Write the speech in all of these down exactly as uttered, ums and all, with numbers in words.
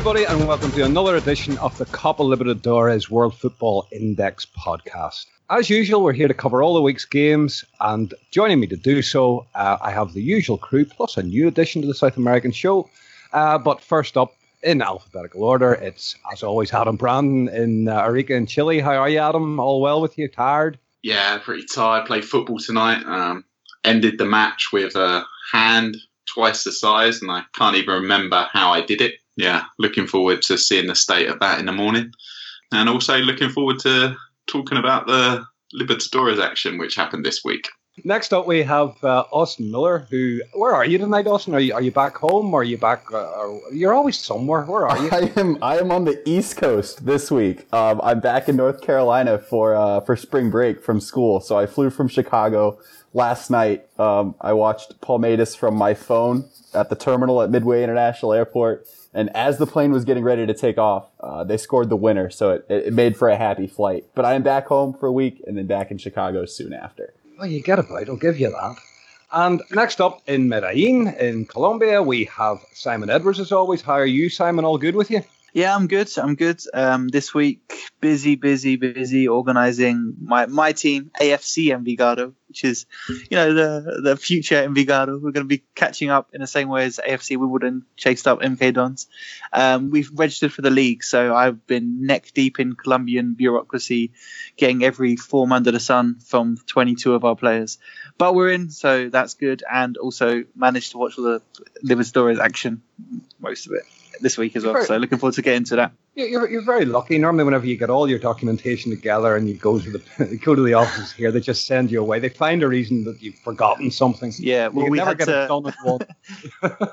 everybody, and welcome to another edition of the Copa Libertadores World Football Index podcast. As usual, we're here to cover all the week's games, and joining me to do so, uh, I have the usual crew, plus a new addition to the South American show. Uh, but first up, in alphabetical order, it's, as always, Adam Brandon in uh, Arica in Chile. How are you, Adam? All well with you? Tired? Yeah, pretty tired. Played football tonight. Um, ended the match with a hand twice the size, and I can't even remember how I did it. Yeah, looking forward to seeing the state of that in the morning. And also looking forward to talking about the Libertadores action, which happened this week. Next up, we have uh, Austin Miller, who... Where are you tonight, Austin? Are you, are you back home? Or are you back... Uh, or, you're always somewhere. Where are you? I am I am on the East Coast this week. Um, I'm back in North Carolina for uh, for spring break from school. So I flew from Chicago last night. Um, I watched Palmeiras from my phone at the terminal at Midway International Airport. And as the plane was getting ready to take off, uh, they scored the winner. So it, it made for a happy flight. But I am back home for a week and then back in Chicago soon after. Well, you get about. I'll give you that. And next up in Medellin, in Colombia, we have Simon Edwards as always. How are you, Simon? All good with you? Yeah, I'm good. I'm good. Um, this week, busy, busy, busy organising my, my team, A F C Envigado, which is, you know, the the future Envigado. We're going to be catching up in the same way as A F C Wimbledon chased up M K Dons. Um, we've registered for the league, so I've been neck deep in Colombian bureaucracy, getting every form under the sun from twenty-two of our players. But we're in, so that's good, and also managed to watch all the Libertadores action, most of it, this week as well. Very, so looking forward to getting to that. You're you're very lucky. Normally, whenever you get all your documentation together and you go to the go to the office here, they just send you away. They find a reason that you've forgotten something. Yeah, well, you we never had get to, it done at once.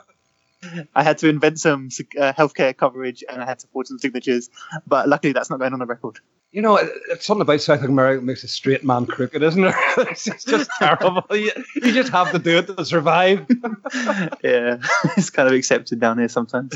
I had to invent some uh, healthcare coverage, and I had to forge some signatures. But luckily, that's not going on the record. You know, it's something about South America that makes a straight man crooked, isn't there? It's just terrible. You, you just have to do it to survive. Yeah, it's kind of accepted down here sometimes.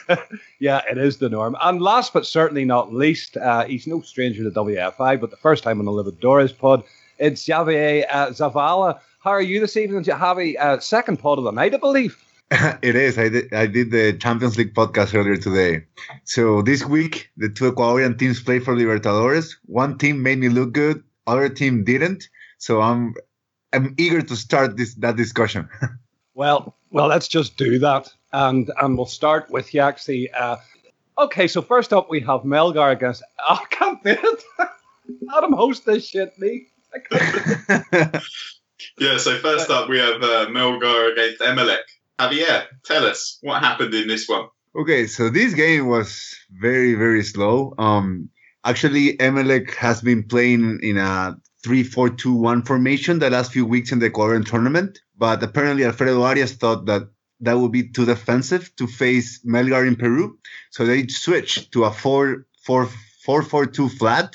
Yeah, it is the norm. And last but certainly not least, uh, he's no stranger to W F I, but the first time on the Libertadores pod, it's Javier uh, Zavala. How are you this evening, Javi? Uh, second pod of the night, I believe. It is. I did, I did the Champions League podcast earlier today. So this week, the two Ecuadorian teams played for Libertadores. One team made me look good. Other team didn't. So I'm I'm eager to start this that discussion. well, well, let's just do that. And and we'll start with you, actually. Uh, okay, so first up, we have Melgar against... Oh, I can't do it. Adam, host this shit, me. I can't do it. Yeah, so first up, we have uh, Melgar against Emelec. Javier, tell us what happened in this one. Okay, so this game was very, very slow. Um, actually, Emelec has been playing in a three four two one formation the last few weeks in the Ecuadorian tournament, but apparently Alfredo Arias thought that that would be too defensive to face Melgar in Peru, so they switched to a four four four four two flat,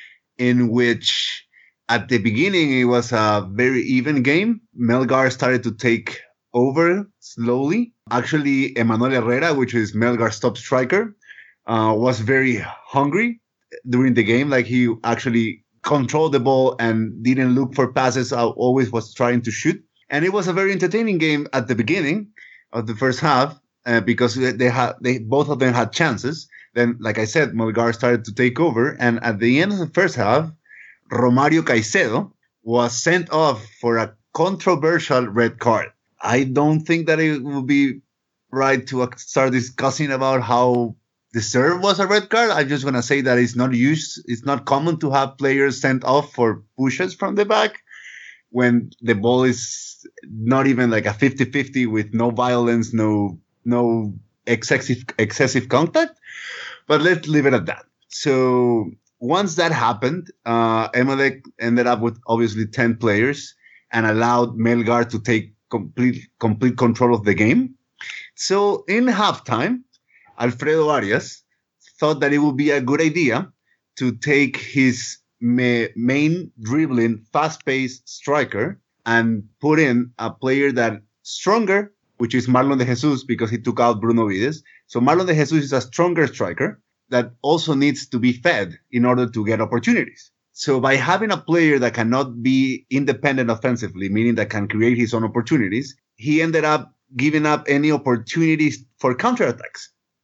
in which at the beginning it was a very even game. Melgar started to take over slowly. Actually, Emmanuel Herrera, which is Melgar's top striker, uh, was very hungry during the game. Like, he actually controlled the ball and didn't look for passes. I always was trying to shoot. And it was a very entertaining game at the beginning of the first half uh, because they had they both of them had chances. Then, like I said, Melgar started to take over. And at the end of the first half, Romario Caicedo was sent off for a controversial red card. I don't think that it would be right to start discussing about how deserved was a red card. I'm just going to say that it's not used. It's not common to have players sent off for pushes from the back when the ball is not even like a fifty-fifty with no violence, no, no excessive, excessive contact. But let's leave it at that. So once that happened, uh, Emelec ended up with obviously ten players and allowed Melgar to take complete complete control of the game. So in halftime, Alfredo Arias thought that it would be a good idea to take his ma- main dribbling, fast-paced striker and put in a player that stronger, which is Marlon de Jesus, because he took out Bruno Vides. So Marlon de Jesus is a stronger striker that also needs to be fed in order to get opportunities. So by having a player that cannot be independent offensively, meaning that can create his own opportunities, he ended up giving up any opportunities for counterattacks.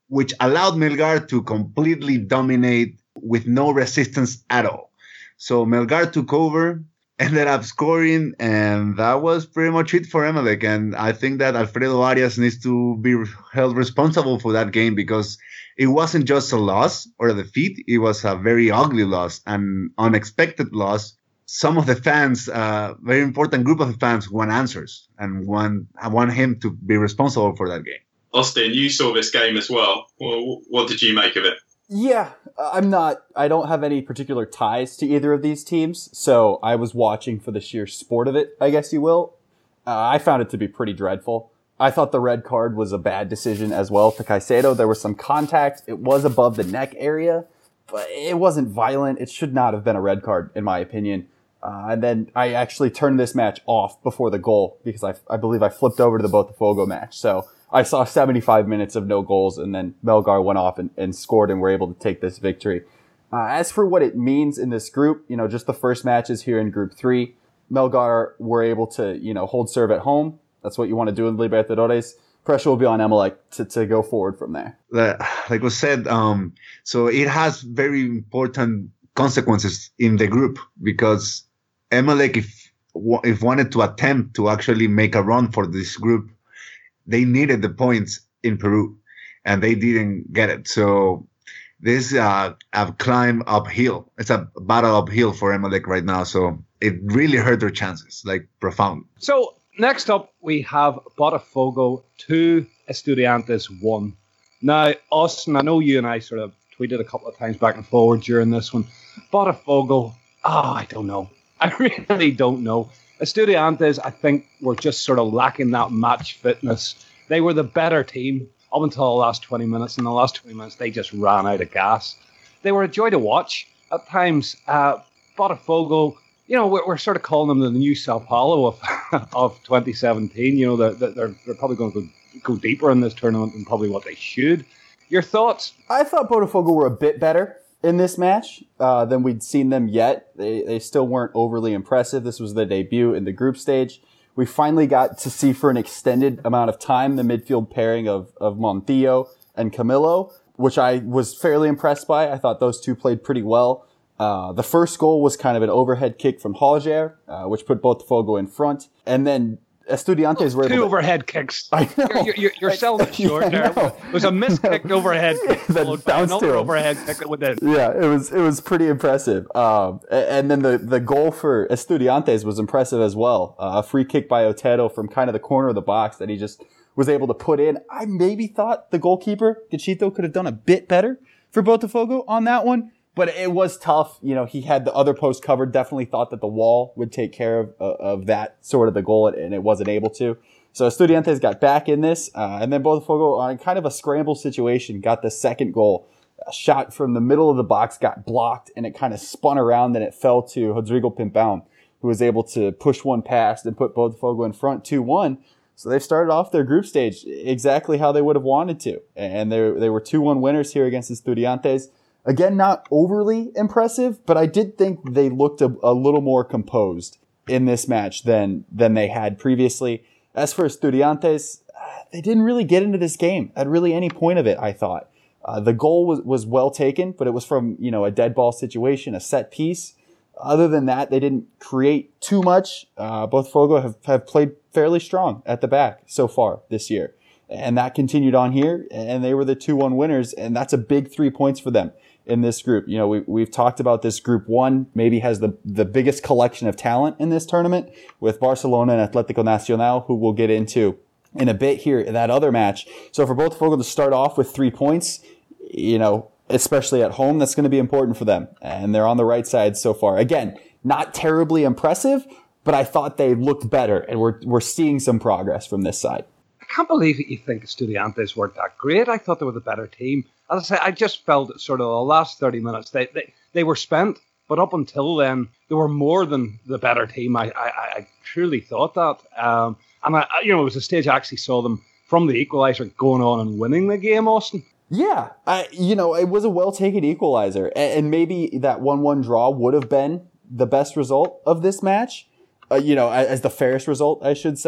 which allowed Melgar to completely dominate with no resistance at all. So Melgar took over, ended up scoring, and that was pretty much it for Emelec. And I think that Alfredo Arias needs to be held responsible for that game, because it wasn't just a loss or a defeat. It was a very ugly loss, an unexpected loss. Some of the fans, a uh, very important group of the fans, want answers and want, want him to be responsible for that game. Austin, you saw this game as well. well. What did you make of it? Yeah, I'm not, I don't have any particular ties to either of these teams, so I was watching for the sheer sport of it, I guess you will. Uh, I found it to be pretty dreadful. I thought the red card was a bad decision as well to Caicedo. There was some contact. It was above the neck area, but it wasn't violent. It should not have been a red card, in my opinion. Uh, and then I actually turned this match off before the goal because I, I believe I flipped over to the Botafogo match. So I saw seventy-five minutes of no goals, and then Melgar went off and, and scored, and were able to take this victory. Uh, as for what it means in this group, you know, just the first matches here in Group three, Melgar were able to, you know, hold serve at home. That's what you want to do in Libertadores. Pressure will be on Emelec to, to go forward from there. Like was said, um, so it has very important consequences in the group, because Emelec, if if wanted to attempt to actually make a run for this group, they needed the points in Peru, and they didn't get it. So this is a, a climb uphill. It's a battle uphill for Emelec right now. So it really hurt their chances, like profound. So next up, we have Botafogo two, Estudiantes one. Now, Austin, I know you and I sort of tweeted a couple of times back and forward during this one. Botafogo, oh, I don't know. I really don't know. Estudiantes, I think, were just sort of lacking that match fitness. They were the better team up until the last twenty minutes. In the last twenty minutes, they just ran out of gas. They were a joy to watch at times. Uh, Botafogo, you know, we're, we're sort of calling them the new Sao Paulo of of twenty seventeen. You know, they're, they're, they're probably going to go, go deeper in this tournament than probably what they should. Your thoughts? I thought Botafogo were a bit better in this match uh, than we'd seen them yet. They they still weren't overly impressive. This was their debut in the group stage. We finally got to see for an extended amount of time the midfield pairing of, of Montillo and Camilo, which I was fairly impressed by. I thought those two played pretty well. Uh, the first goal was kind of an overhead kick from Holger, uh, which put Botafogo in front. And then Estudiantes were able Two to... overhead kicks. I know. You're, you're, you're selling it short yeah, there. It was a miskicked overhead kick followed by another overhead kick that went in. Yeah, it was it was pretty impressive. Um, and then the, the goal for Estudiantes was impressive as well. Uh, a free kick by Otero from kind of the corner of the box that he just was able to put in. I maybe thought the goalkeeper, Gachito, could have done a bit better for Botafogo on that one. But it was tough. You know, he had the other post covered, definitely thought that the wall would take care of, uh, of that sort of the goal, and it wasn't able to. So Estudiantes got back in this, uh, and then Botafogo, on kind of a scramble situation, got the second goal. A shot from the middle of the box got blocked, and it kind of spun around, and it fell to Rodrigo Pimpão, who was able to push one past and put Botafogo in front two one. So they started off their group stage exactly how they would have wanted to. And they they were two one winners here against Estudiantes. Again, not overly impressive, but I did think they looked a, a little more composed in this match than than they had previously. As for Estudiantes, they didn't really get into this game at really any point of it, I thought. Uh, the goal was, was well taken, but it was from, you know, a dead ball situation, a set piece. Other than that, they didn't create too much. Uh, Botafogo have, have played fairly strong at the back so far this year. And that continued on here, and they were the two one winners, and that's a big three points for them in this group. You know, we, we've talked about this group one, maybe has the, the biggest collection of talent in this tournament with Barcelona and Atlético Nacional, who we'll get into in a bit here in that other match. So for Botafogo to start off with three points, you know, especially at home, that's going to be important for them. And they're on the right side so far. Again, not terribly impressive, but I thought they looked better, and we're, we're seeing some progress from this side. I can't believe that you think Estudiantes weren't that great. I thought they were the better team. As I say, I just felt that sort of the last thirty minutes, they, they, they were spent, but up until then, they were more than the better team. I I, I truly thought that. Um, and, I, you know, it was a stage I actually saw them from the equaliser going on and winning the game, Austin. Yeah, I, you know, it was a well-taken equalizer, and maybe that one one draw would have been the best result of this match, uh, you know, as the fairest result, I should say.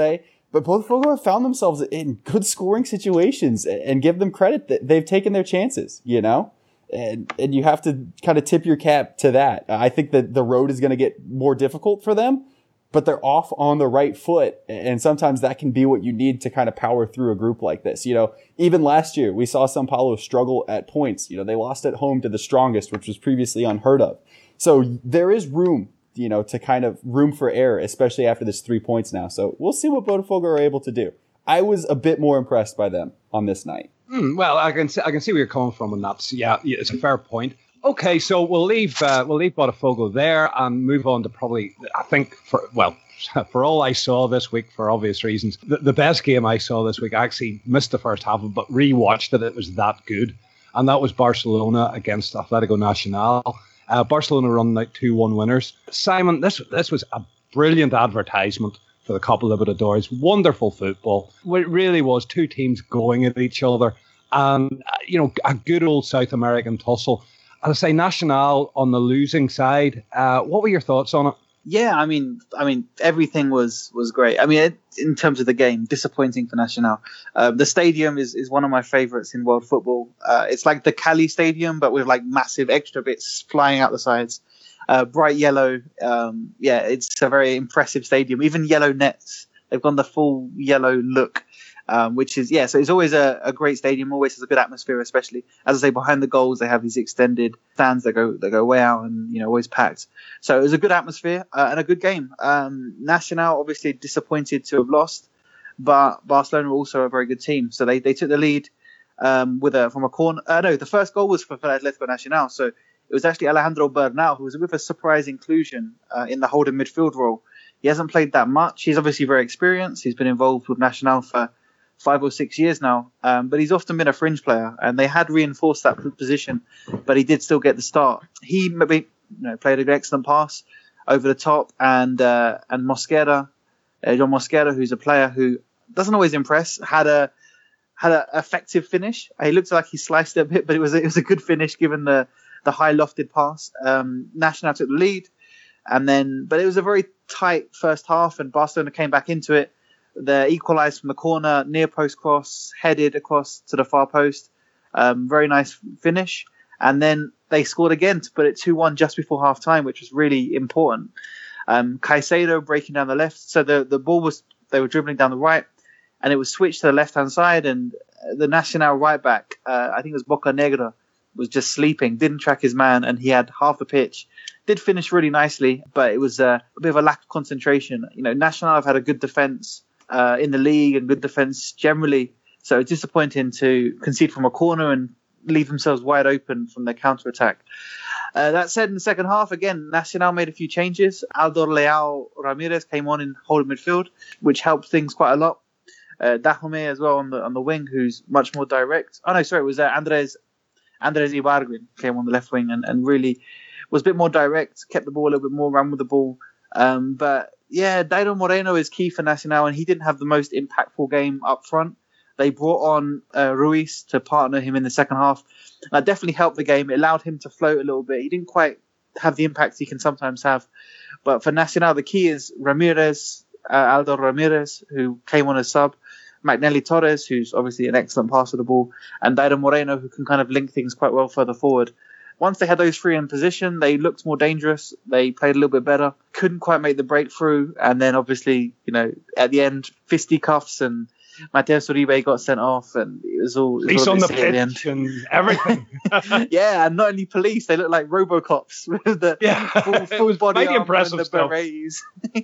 But Botafogo have found themselves in good scoring situations, and give them credit that they've taken their chances, you know? And and you have to kind of tip your cap to that. I think that the road is going to get more difficult for them, but they're off on the right foot. And sometimes that can be what you need to kind of power through a group like this. You know, even last year, we saw São Paulo struggle at points. You know, they lost at home to the strongest, which was previously unheard of. So there is room, you know, to kind of room for error, especially after this three points now. So we'll see what Botafogo are able to do. I was a bit more impressed by them on this night. Mm, well, I can see, I can see where you're coming from, and that's yeah, it's a fair point. Okay, so we'll leave uh, we'll leave Botafogo there and move on to probably I think for well for all I saw this week for obvious reasons the, the best game I saw this week. I actually missed the first half of it, but rewatched it. It was that good, and that was Barcelona against Atlético Nacional. Uh, Barcelona running out two one winners. Simon, this this was a brilliant advertisement for the Copa Libertadores. Wonderful football. It really was two teams going at each other. And, uh, you know, a good old South American tussle. As I say, Nacional on the losing side. Uh, what were your thoughts on it? Yeah, I mean, I mean, everything was, was great. I mean, it, in terms of the game, disappointing for Nacional. Uh, the stadium is, is one of my favourites in world football. Uh, it's like the Cali Stadium, but with like massive extra bits flying out the sides. Uh, bright yellow. Um, yeah, it's a very impressive stadium. Even yellow nets. They've gone the full yellow look, um, which is, yeah, so it's always a, a great stadium, always has a good atmosphere, especially. As I say, behind the goals, they have these extended stands that go that go way out and, you know, always packed. So it was a good atmosphere uh, and a good game. Um, Nacional, obviously disappointed to have lost, but Barcelona were also a very good team. So they, they took the lead um, with a from a corner. Uh, no, the first goal was for Atlético Nacional. So it was actually Alejandro Bernal, who was with a surprise inclusion uh, in the holding midfield role. He hasn't played that much. He's obviously very experienced. He's been involved with Nacional for five or six years now, um, but he's often been a fringe player, and they had reinforced that position, but he did still get the start. He maybe, you know, played an excellent pass over the top, and uh, and Mosquera, uh, John Mosquera, who's a player who doesn't always impress, had a had an effective finish. He looked like he sliced it a bit, but it was it was a good finish given the the high lofted pass. Um, Nacional took the lead, and then, but it was a very tight first half, and Barcelona came back into it. They equalised from the corner, near post cross, headed across to the far post. Um, very nice finish, and then they scored again to put it two one just before half time, which was really important. Um, Caicedo breaking down the left, so the the ball was they were dribbling down the right, and it was switched to the left hand side, and the Nacional right back, uh, I think it was Bocanegra, was just sleeping, didn't track his man, and he had half the pitch. Did finish really nicely, but it was uh, a bit of a lack of concentration. You know, Nacional have had a good defence uh, in the league and good defence generally, so it's disappointing to concede from a corner and leave themselves wide open from their counter-attack. Uh, that said, in the second half, again, Nacional made a few changes. Aldo Leao Ramirez came on in holding midfield, which helped things quite a lot. Uh, Dahomey as well on the on the wing, who's much more direct. Oh no, sorry, it was uh, Andres Andres Ibargüen came on the left wing and, and really was a bit more direct, kept the ball a little bit more, ran with the ball. Um, but yeah, Dairo Moreno is key for Nacional, and he didn't have the most impactful game up front. They brought on uh, Ruiz to partner him in the second half. That definitely helped the game. It allowed him to float a little bit. He didn't quite have the impact he can sometimes have. But for Nacional, the key is Ramirez, uh, Aldo Ramirez, who came on as sub, McNally Torres, who's obviously an excellent passer of the ball, and Dairo Moreno, who can kind of link things quite well further forward. Once they had those three in position, they looked more dangerous. They played a little bit better. Couldn't quite make the breakthrough. And then obviously, you know, at the end, fisticuffs and Mateus Uribe got sent off, and it was all... Police on the pitch and everything. Yeah, and not only police, they look like Robocops with the yeah, full, full body armor impressive and the stuff. berets.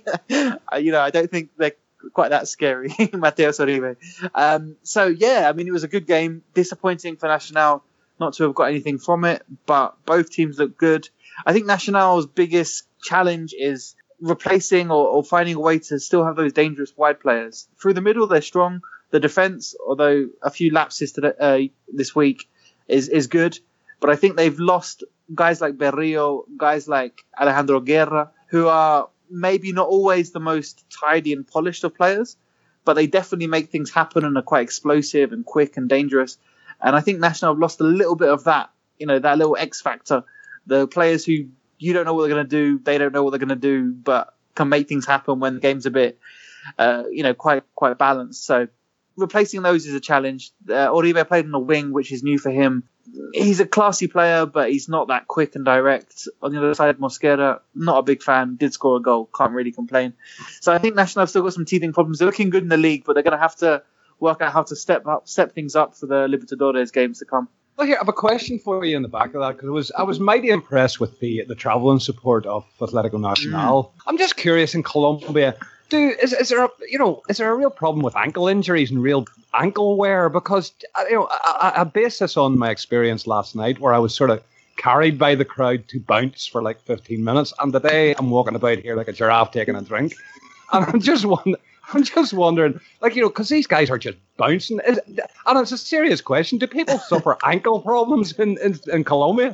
You know, I don't think they're quite that scary, Mateus Uribe. Um, so, yeah, I mean, it was a good game. Disappointing for Nacional not to have got anything from it, but both teams look good. I think Nacional's biggest challenge is replacing or, or finding a way to still have those dangerous wide players. Through the middle, they're strong. The defence, although a few lapses today, uh, this week, is, is good. But I think they've lost guys like Berrio, guys like Alejandro Guerra, who are maybe not always the most tidy and polished of players, but they definitely make things happen and are quite explosive and quick and dangerous. And I think Nacional have lost a little bit of that, you know, that little X factor. The players who you don't know what they're going to do, they don't know what they're going to do, but can make things happen when the game's a bit uh, you know, quite quite balanced. So replacing those is a challenge. Uh, Oribe played on the wing, which is new for him. He's a classy player, but he's not that quick and direct. On the other side, Mosquera, not a big fan, did score a goal, can't really complain. So I think Nacional have still got some teething problems. They're looking good in the league, but they're going to have to work out how to step up, step things up for the Libertadores games to come. Well, here I have a question for you in the back of that, because I was I was mighty impressed with the the traveling support of Atlético Nacional. Mm. I'm just curious, in Colombia, do is is there a, you know is there a real problem with ankle injuries and real ankle wear? Because you know I, I base this on my experience last night, where I was sort of carried by the crowd to bounce for like fifteen minutes, and today I'm walking about here like a giraffe taking a drink, and I'm just wondering. I'm just wondering, like, you know, because these guys are just bouncing. Is, and it's a serious question. Do people suffer ankle problems in, in, in Colombia?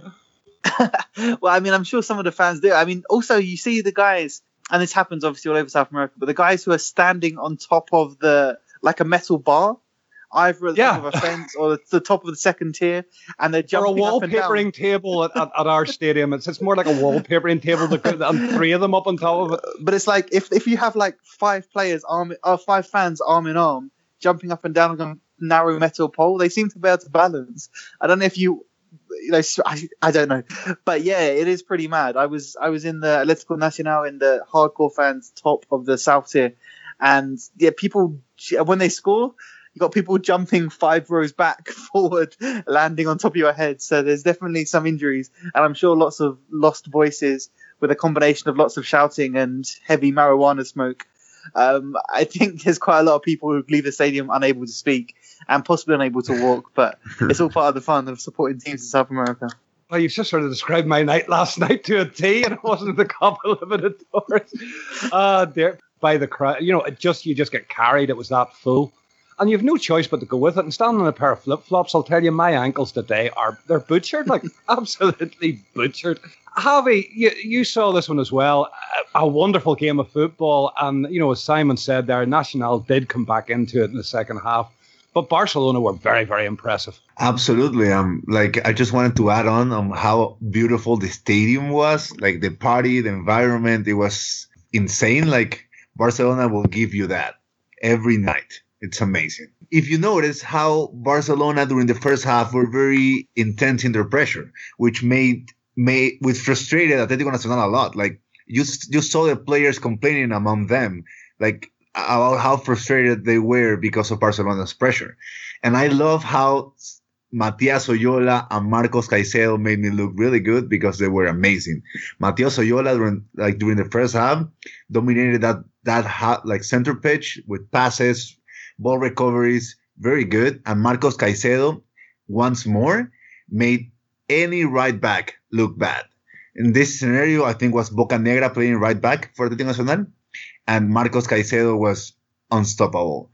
Well, I mean, I'm sure some of the fans do. I mean, also, you see the guys, and this happens obviously all over South America, but the guys who are standing on top of the, like a metal bar, either at the yeah. top of a fence or the top of the second tier, and they're jumping or a up and down. wallpapering table at, at, at our stadium. It's, it's more like a wallpapering table to put and three of them up on top of it. But it's like if, if you have like five players arm or five fans arm in arm jumping up and down on a narrow metal pole, they seem to be able to balance. I don't know if you, you know, I, I don't know, but yeah, it is pretty mad. I was I was in the Atlético Nacional in the hardcore fans top of the south tier, and yeah, people when they score. You got people jumping five rows back, forward, landing on top of your head. So there's definitely some injuries, and I'm sure lots of lost voices with a combination of lots of shouting and heavy marijuana smoke. Um, I think there's quite a lot of people who leave the stadium unable to speak and possibly unable to walk, but it's all part of the fun of supporting teams in South America. Well, you've just sort of described my night last night to a T, and it wasn't the Copa Libertadores. Uh, there by the crowd, you know, it just you just get carried. It was that full. And you have no choice but to go with it. And standing on a pair of flip-flops, I'll tell you, my ankles today are, they're butchered, like absolutely butchered. Javi, you, you saw this one as well. A, a wonderful game of football. And, you know, as Simon said there, Nacional did come back into it in the second half. But Barcelona were very, very impressive. Absolutely. Um, like, I just wanted to add on um, how beautiful the stadium was. Like, the party, the environment, it was insane. Like, Barcelona will give you that every night. It's amazing. If you notice how Barcelona during the first half were very intense in their pressure, which made made which frustrated Atlético Nacional a lot. Like you you saw the players complaining among them, like about how frustrated they were because of Barcelona's pressure. And I love how Matias Oyola and Marcos Caicedo made me look really good because they were amazing. Matias Oyola during like during the first half dominated that that ha- like center pitch with passes. Ball recoveries, very good. And Marcos Caicedo, once more, made any right back look bad. In this scenario, I think was Bocanegra playing right back for Atlético Nacional, and Marcos Caicedo was unstoppable.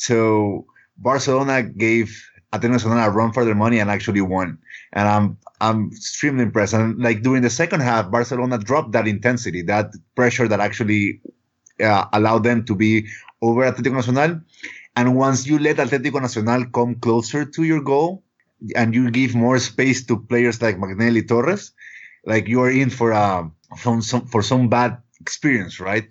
So Barcelona gave Atlético Nacional a run for their money and actually won. And I'm I'm extremely impressed. And like during the second half, Barcelona dropped that intensity, that pressure that actually uh, allowed them to be over Atlético Nacional. And once you let Atlético Nacional come closer to your goal and you give more space to players like Magnelli Torres, like you are in for a, for some, for some bad experience, right?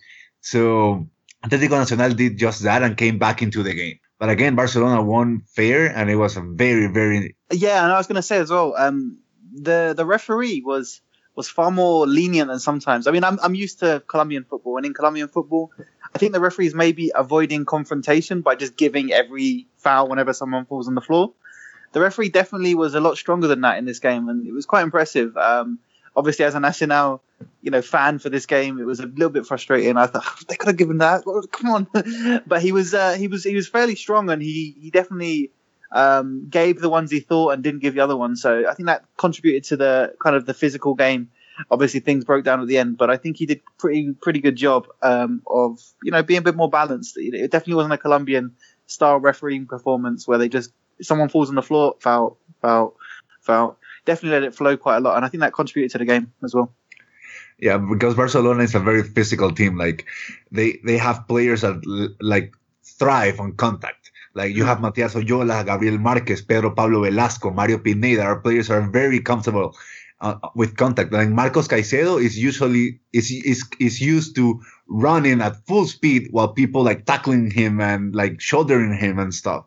So Atlético Nacional did just that and came back into the game. But again, Barcelona won fair, and it was a very, very... Yeah, and I was going to say as well, um, the, the referee was was far more lenient than sometimes. I mean, I'm I'm used to Colombian football, and in Colombian football, I think the referees may be avoiding confrontation by just giving every foul whenever someone falls on the floor. The referee definitely was a lot stronger than that in this game, and it was quite impressive. Um, obviously, as a Nacional, you know, fan for this game, it was a little bit frustrating. I thought oh, they could have given that. Come on, but he was uh, he was he was fairly strong, and he he definitely um, gave the ones he thought and didn't give the other ones. So I think that contributed to the kind of the physical game. Obviously, things broke down at the end, but I think he did pretty pretty good job um, of you know being a bit more balanced. It definitely wasn't a Colombian style refereeing performance where they just someone falls on the floor, foul, foul, foul. Definitely let it flow quite a lot, and I think that contributed to the game as well. Yeah, because Barcelona is a very physical team. Like they they have players that like thrive on contact. Like you have Matias Oyola, Gabriel Marquez, Pedro Pablo Velasco, Mario Pineda. Our players are very comfortable uh, with contact. Like Marcos Caicedo is usually is is is used to running at full speed while people like tackling him and like shouldering him and stuff.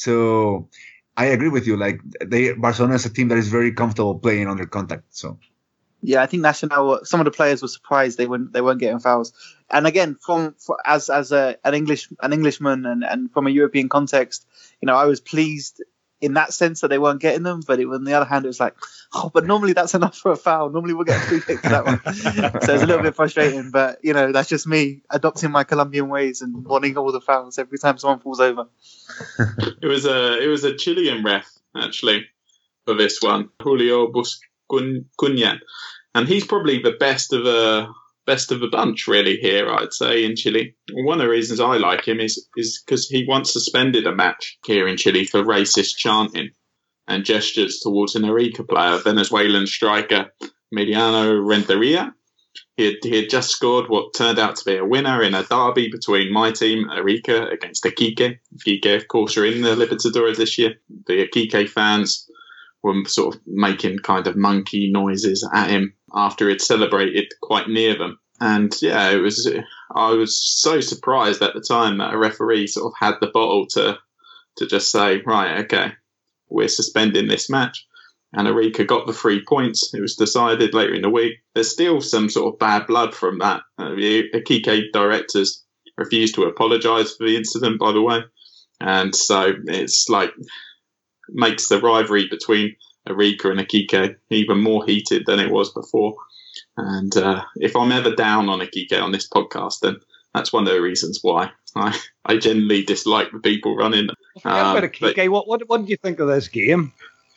So I agree with you. Like they, Barcelona is a team that is very comfortable playing under contact. So yeah, I think Nacional, some of the players were surprised they weren't they weren't getting fouls. And again, from for, as as a, an English an Englishman and, and from a European context, you know, I was pleased in that sense that they weren't getting them. But it, on the other hand, it was like, oh, but normally that's enough for a foul. Normally we'll get a free kick for that one. So it's a little bit frustrating. But you know, that's just me adopting my Colombian ways and wanting all the fouls every time someone falls over. It was a it was a Chilean ref actually for this one, Julio Buscuñan, and he's probably the best of a best of a bunch really here, I'd say, in Chile. One of the reasons I like him is is because he once suspended a match here in Chile for racist chanting and gestures towards an Arica player, Venezuelan striker Emiliano Renteria. He had, he had just scored what turned out to be a winner in a derby between my team, Arica, against Iquique. Iquique, of course, are in the Libertadores this year. The Iquique fans were sort of making kind of monkey noises at him after he'd celebrated quite near them. And yeah, it was. I was so surprised at the time that a referee sort of had the bottle to to just say, right, okay, we're suspending this match. And Arica got the three points. It was decided later in the week. There's still some sort of bad blood from that. Uh, the Iquique directors refused to apologise for the incident, by the way. And so it's like makes the rivalry between Arica and Iquique even more heated than it was before. And uh, if I'm ever down on Iquique on this podcast, then that's one of the reasons why I, I generally dislike the people running. Forget um, about Iquique. But, what, what, what did you think of this game?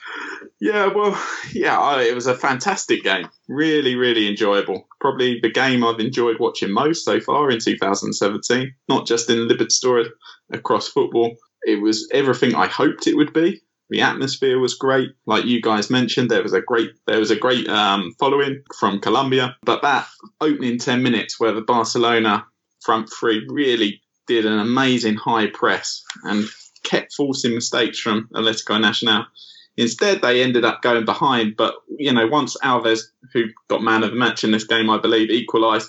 Yeah, well, yeah, I, it was a fantastic game. Really, really enjoyable. Probably the game I've enjoyed watching most so far in two thousand seventeen. Not just in Libertadores, across football. It was everything I hoped it would be. The atmosphere was great, like you guys mentioned. There was a great, there was a great um, following from Colombia. But that opening ten minutes, where the Barcelona front three really did an amazing high press and kept forcing mistakes from Atlético Nacional. Instead, they ended up going behind. But you know, once Alves, who got man of the match in this game, I believe, equalised,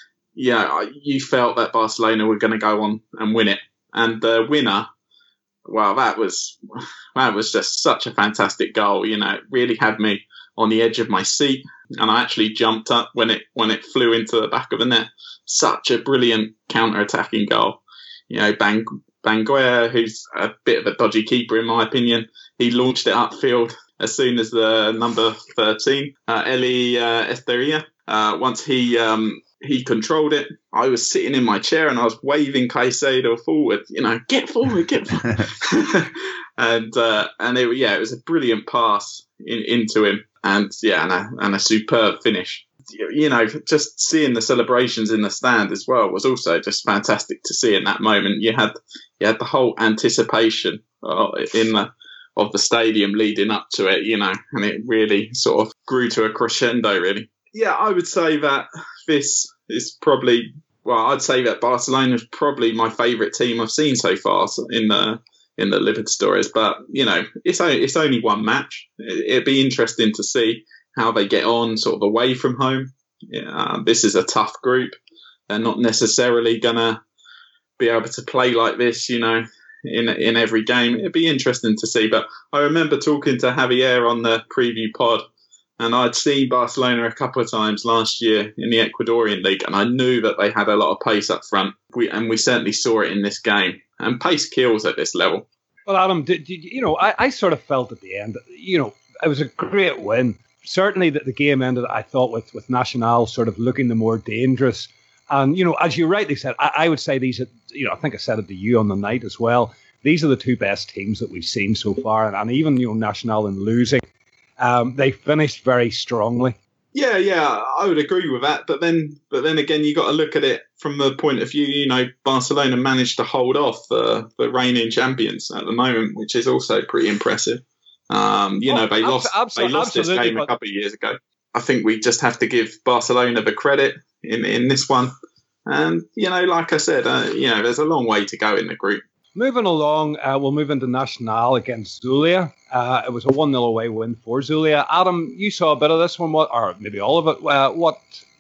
yeah, you felt that Barcelona were going to go on and win it. And the winner. Well, that was that was just such a fantastic goal. You know, it really had me on the edge of my seat, and I actually jumped up when it when it flew into the back of the net. Such a brilliant counter-attacking goal. You know, Bang Banguer, who's a bit of a dodgy keeper in my opinion, he launched it upfield as soon as the number thirteen, uh, Eli uh, Esteria, uh, once he um, he controlled it. I was sitting in my chair and I was waving Caicedo forward, you know, get forward, get forward. and uh, and it, yeah, it was a brilliant pass in, into him, and yeah, and a, and a superb finish. You know, just seeing the celebrations in the stand as well was also just fantastic to see in that moment. You had you had the whole anticipation uh, in the of the stadium leading up to it, you know, and it really sort of grew to a crescendo, really. Yeah, I would say that this is probably, well, I'd say that Barcelona is probably my favourite team I've seen so far in the in the Libertadores. But you know, it's only, it's only one match. It'd be interesting to see how they get on, sort of away from home. Yeah, um, this is a tough group. They're not necessarily gonna be able to play like this, you know, in in every game. It'd be interesting to see. But I remember talking to Javier on the preview pod. And I'd seen Barcelona a couple of times last year in the Ecuadorian League, and I knew that they had a lot of pace up front. We, and we certainly saw it in this game. And pace kills at this level. Well, Adam, did, did, you know, I, I sort of felt at the end, you know, it was a great win. Certainly that the game ended, I thought, with, with Nacional sort of looking the more dangerous. And, you know, as you rightly said, I, I would say these are, you know, I think I said it to you on the night as well. These are the two best teams that we've seen so far. And, and even, you know, Nacional in losing. Um, they finished very strongly. Yeah, yeah, I would agree with that. But then, but then again, you got to look at it from the point of view. You know, Barcelona managed to hold off the, the reigning champions at the moment, which is also pretty impressive. Um, you oh, know, they abso- lost abso- they lost this game a couple of years ago. I think we just have to give Barcelona the credit in in this one. And you know, like I said, uh, you know, there's a long way to go in the group. Moving along, uh, we'll move into Nacional against Zulia. Uh, it was a one nil away win for Zulia. Adam, you saw a bit of this one, what, or maybe all of it. Uh, what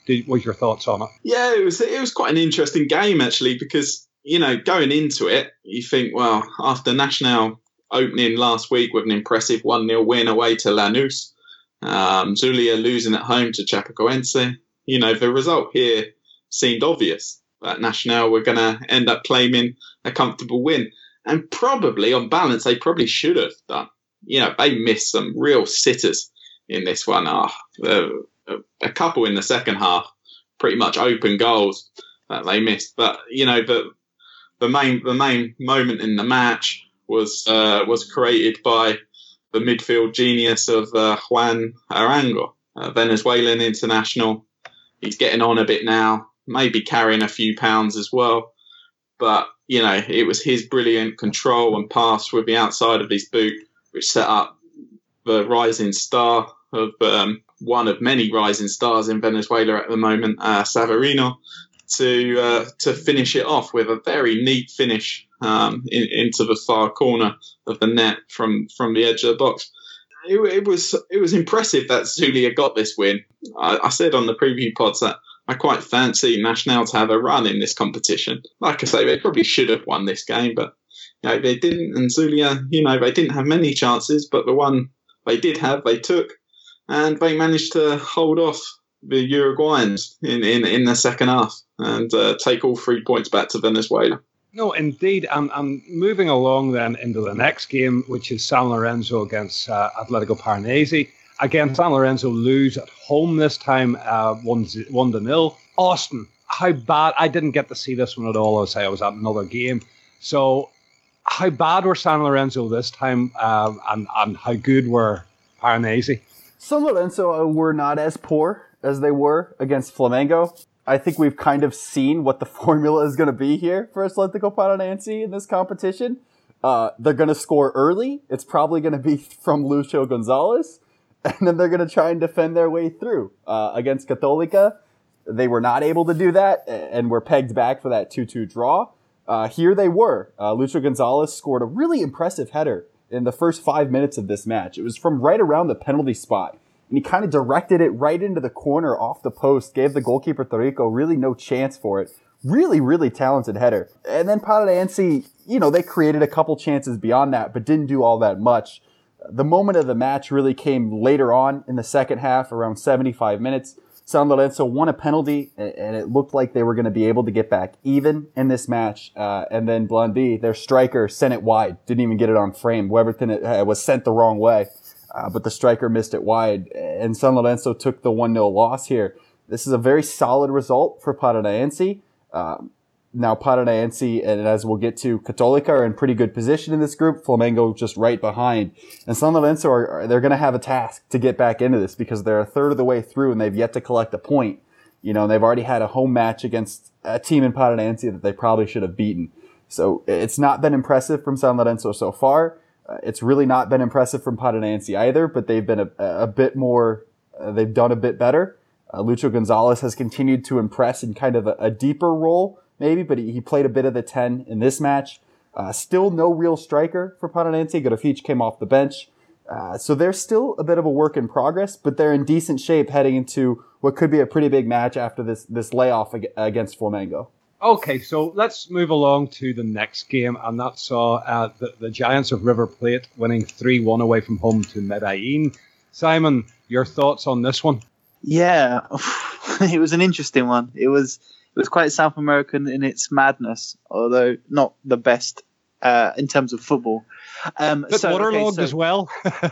did, was your thoughts on it? Yeah, it was it was quite an interesting game actually, because you know going into it you think, well, after Nacional opening last week with an impressive one nil win away to Lanús, um, Zulia losing at home to Chapecoense, you know the result here seemed obvious that Nacional were going to end up claiming a comfortable win, and probably on balance they probably should have done. You know they missed some real sitters in this one. Oh, uh, a couple in the second half, pretty much open goals that they missed. But you know, the the main the main moment in the match was uh, was created by the midfield genius of uh, Juan Arango, a Venezuelan international. He's getting on a bit now, maybe carrying a few pounds as well. But you know, it was his brilliant control and pass with the outside of his boot which set up the rising star of um, one of many rising stars in Venezuela at the moment, uh, Savarino, to uh, to finish it off with a very neat finish um, in, into the far corner of the net from, from the edge of the box. It, it was it was impressive that Zulia got this win. I, I said on the preview pods that I quite fancy Nacional to have a run in this competition. Like I say, they probably should have won this game, but you know, they didn't. And Zulia, you know, they didn't have many chances, but the one they did have, they took. And they managed to hold off the Uruguayans in, in, in the second half and uh, take all three points back to Venezuela. No, indeed. I'm, I'm moving along then into the next game, which is San Lorenzo against uh, Atletico Paranaense. Again, San Lorenzo lose at home this time, uh, one to nil. Austin, how bad? I didn't get to see this one at all. I was, I was at another game. So how bad were San Lorenzo this time, uh, and, and how good were Paranaense? San Lorenzo were not as poor as they were against Flamengo. I think we've kind of seen what the formula is going to be here for Atletico Paranaense in this competition. Uh, they're going to score early. It's probably going to be from Lucho Gonzalez. And then they're going to try and defend their way through. Uh, against Católica, they were not able to do that and were pegged back for that two two draw. Uh, here they were. Uh, Lucho Gonzalez scored a really impressive header in the first five minutes of this match. It was from right around the penalty spot. And he kind of directed it right into the corner off the post, gave the goalkeeper Torrico really no chance for it. Really, really talented header. And then Paranaense, you know, they created a couple chances beyond that, but didn't do all that much. The moment of the match really came later on in the second half, around seventy-five minutes. San Lorenzo won a penalty, and it looked like they were going to be able to get back even in this match. Uh, and then Blandi, their striker, sent it wide. Didn't even get it on frame. Weberton it was sent the wrong way, uh, but the striker missed it wide. And San Lorenzo took the one nil loss here. This is a very solid result for Paranaense. Uh, now Paranaense, and as we'll get to, Católica are in pretty good position in this group. Flamengo just right behind. And San Lorenzo, are, are they're going to have a task to get back into this because they're a third of the way through and they've yet to collect a point. You know, and they've already had a home match against a team in Paranaense that they probably should have beaten. So it's not been impressive from San Lorenzo so far. Uh, it's really not been impressive from Paranaense either, but they've been a, a bit more, uh, they've done a bit better. Uh, Lucho Gonzalez has continued to impress in kind of a, a deeper role, maybe, but he, he played a bit of the ten in this match. Uh, still no real striker for Paranaense. Godofic came off the bench. Uh, so they're still a bit of a work in progress, but they're in decent shape heading into what could be a pretty big match after this, this layoff ag- against Flamengo. Okay, so let's move along to the next game, and that saw uh, the, the Giants of River Plate winning three one away from home to Medellin. Simon, your thoughts on this one? Yeah, it was an interesting one. It was it was quite South American in its madness, although not the best uh, in terms of football. Um, But so, waterlogged okay, so, as well.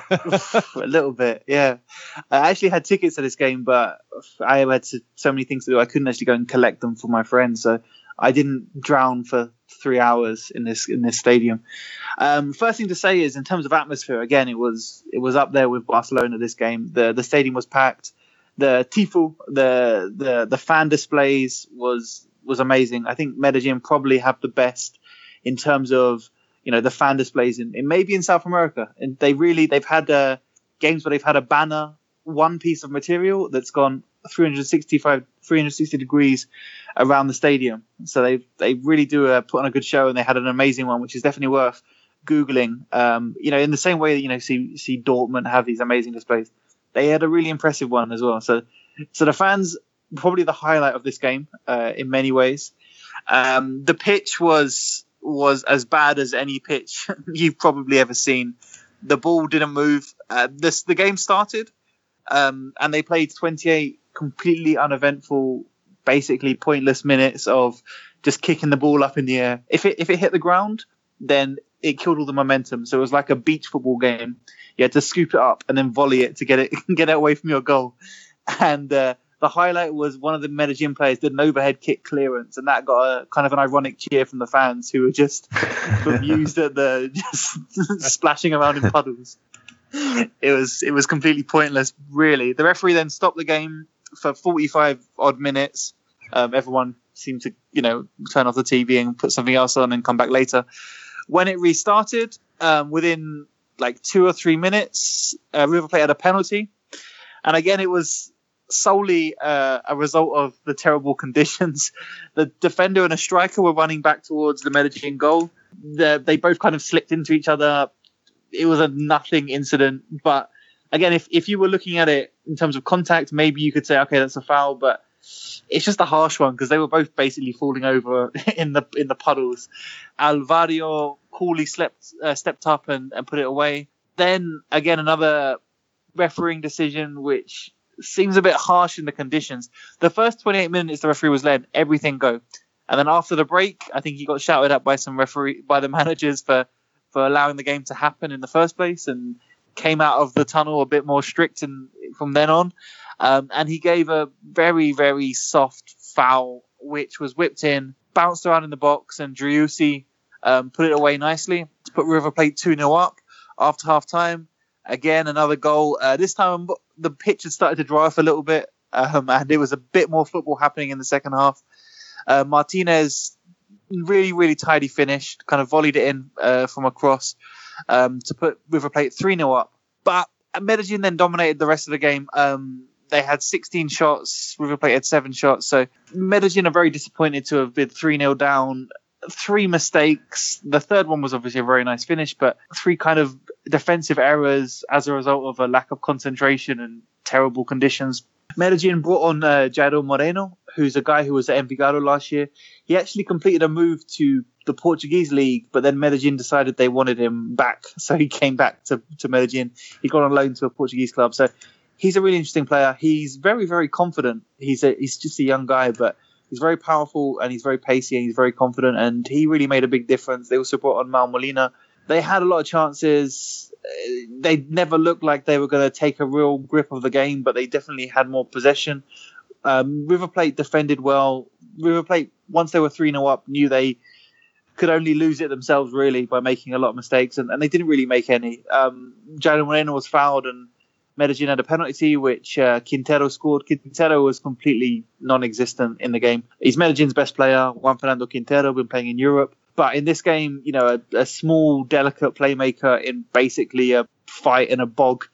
a little bit, yeah. I actually had tickets to this game, but I had to, so many things to do. I couldn't actually go and collect them for my friends, so I didn't drown for three hours in this in this stadium. Um, first thing to say is, in terms of atmosphere, again, it was it was up there with Barcelona. This game, the the stadium was packed. The tifo, the the the fan displays was was amazing. I think Medellin probably have the best in terms of, you know, the fan displays in, in maybe in South America. And they really they've had uh, games where they've had a banner, one piece of material that's gone three sixty-five, three sixty degrees around the stadium. So they they really do uh, put on a good show, and they had an amazing one, which is definitely worth Googling. Um, you know, in the same way that, you know, see see Dortmund have these amazing displays. They had a really impressive one as well. So, so the fans probably the highlight of this game uh, in many ways. Um, the pitch was was as bad as any pitch you've probably ever seen. The ball didn't move. Uh, this the game started, um, and they played twenty-eight completely uneventful, basically pointless minutes of just kicking the ball up in the air. If it if it hit the ground, then it killed all the momentum. So it was like a beach football game. You had to scoop it up and then volley it to get it get it away from your goal. And uh, the highlight was one of the Medellin players did an overhead kick clearance, and that got a kind of an ironic cheer from the fans who were just amused at the just splashing around in puddles. It was it was completely pointless, really. The referee then stopped the game for forty-five odd minutes. Um, everyone seemed to, you know, turn off the T V and put something else on and come back later. When it restarted, um, within like two or three minutes, uh, River Plate had a penalty. And again, it was solely uh, a result of the terrible conditions. The defender and a striker were running back towards the Medellin goal. The, they both kind of slipped into each other. It was a nothing incident. But again, if, if you were looking at it in terms of contact, maybe you could say, okay, that's a foul. But it's just a harsh one because they were both basically falling over in the in the puddles. Alvario coolly slept, uh, stepped up and, and put it away. Then again, another refereeing decision which seems a bit harsh in the conditions. The first twenty-eight minutes the referee was letting everything go, and then after the break, I think he got shouted at by some referee by the managers for for allowing the game to happen in the first place, and came out of the tunnel a bit more strict and from then on. Um, and he gave a very, very soft foul, which was whipped in, bounced around in the box, and Driussi um, put it away nicely to put River Plate two nil up after half time. Again, another goal. Uh, this time, the pitch had started to dry off a little bit, um, and there was a bit more football happening in the second half. Uh, Martinez, really, really tidy finish, kind of volleyed it in uh, from across um, to put River Plate three nil up. But Medellin then dominated the rest of the game. Um, They had sixteen shots. River Plate had seven shots. So Medellin are very disappointed to have been three nil down. Three mistakes. The third one was obviously a very nice finish, but three kind of defensive errors as a result of a lack of concentration and terrible conditions. Medellin brought on uh, Jairo Moreno, who's a guy who was at Envigado last year. He actually completed a move to the Portuguese league, but then Medellin decided they wanted him back. So he came back to, to Medellin. He got on loan to a Portuguese club. So he's a really interesting player. He's very, very confident. He's a, he's just a young guy, but he's very powerful and he's very pacey and he's very confident, and he really made a big difference. They also brought on Mal Molina. They had a lot of chances. They never looked like they were going to take a real grip of the game, but they definitely had more possession. Um, River Plate defended well. River Plate, once they were three nil up, knew they could only lose it themselves, really, by making a lot of mistakes, and, and they didn't really make any. Um, Jairo Moreno was fouled, and Medellin had a penalty, which uh, Quintero scored. Quintero was completely non-existent in the game. He's Medellin's best player, Juan Fernando Quintero, been playing in Europe. But in this game, you know, a, a small, delicate playmaker in basically a fight in a bog,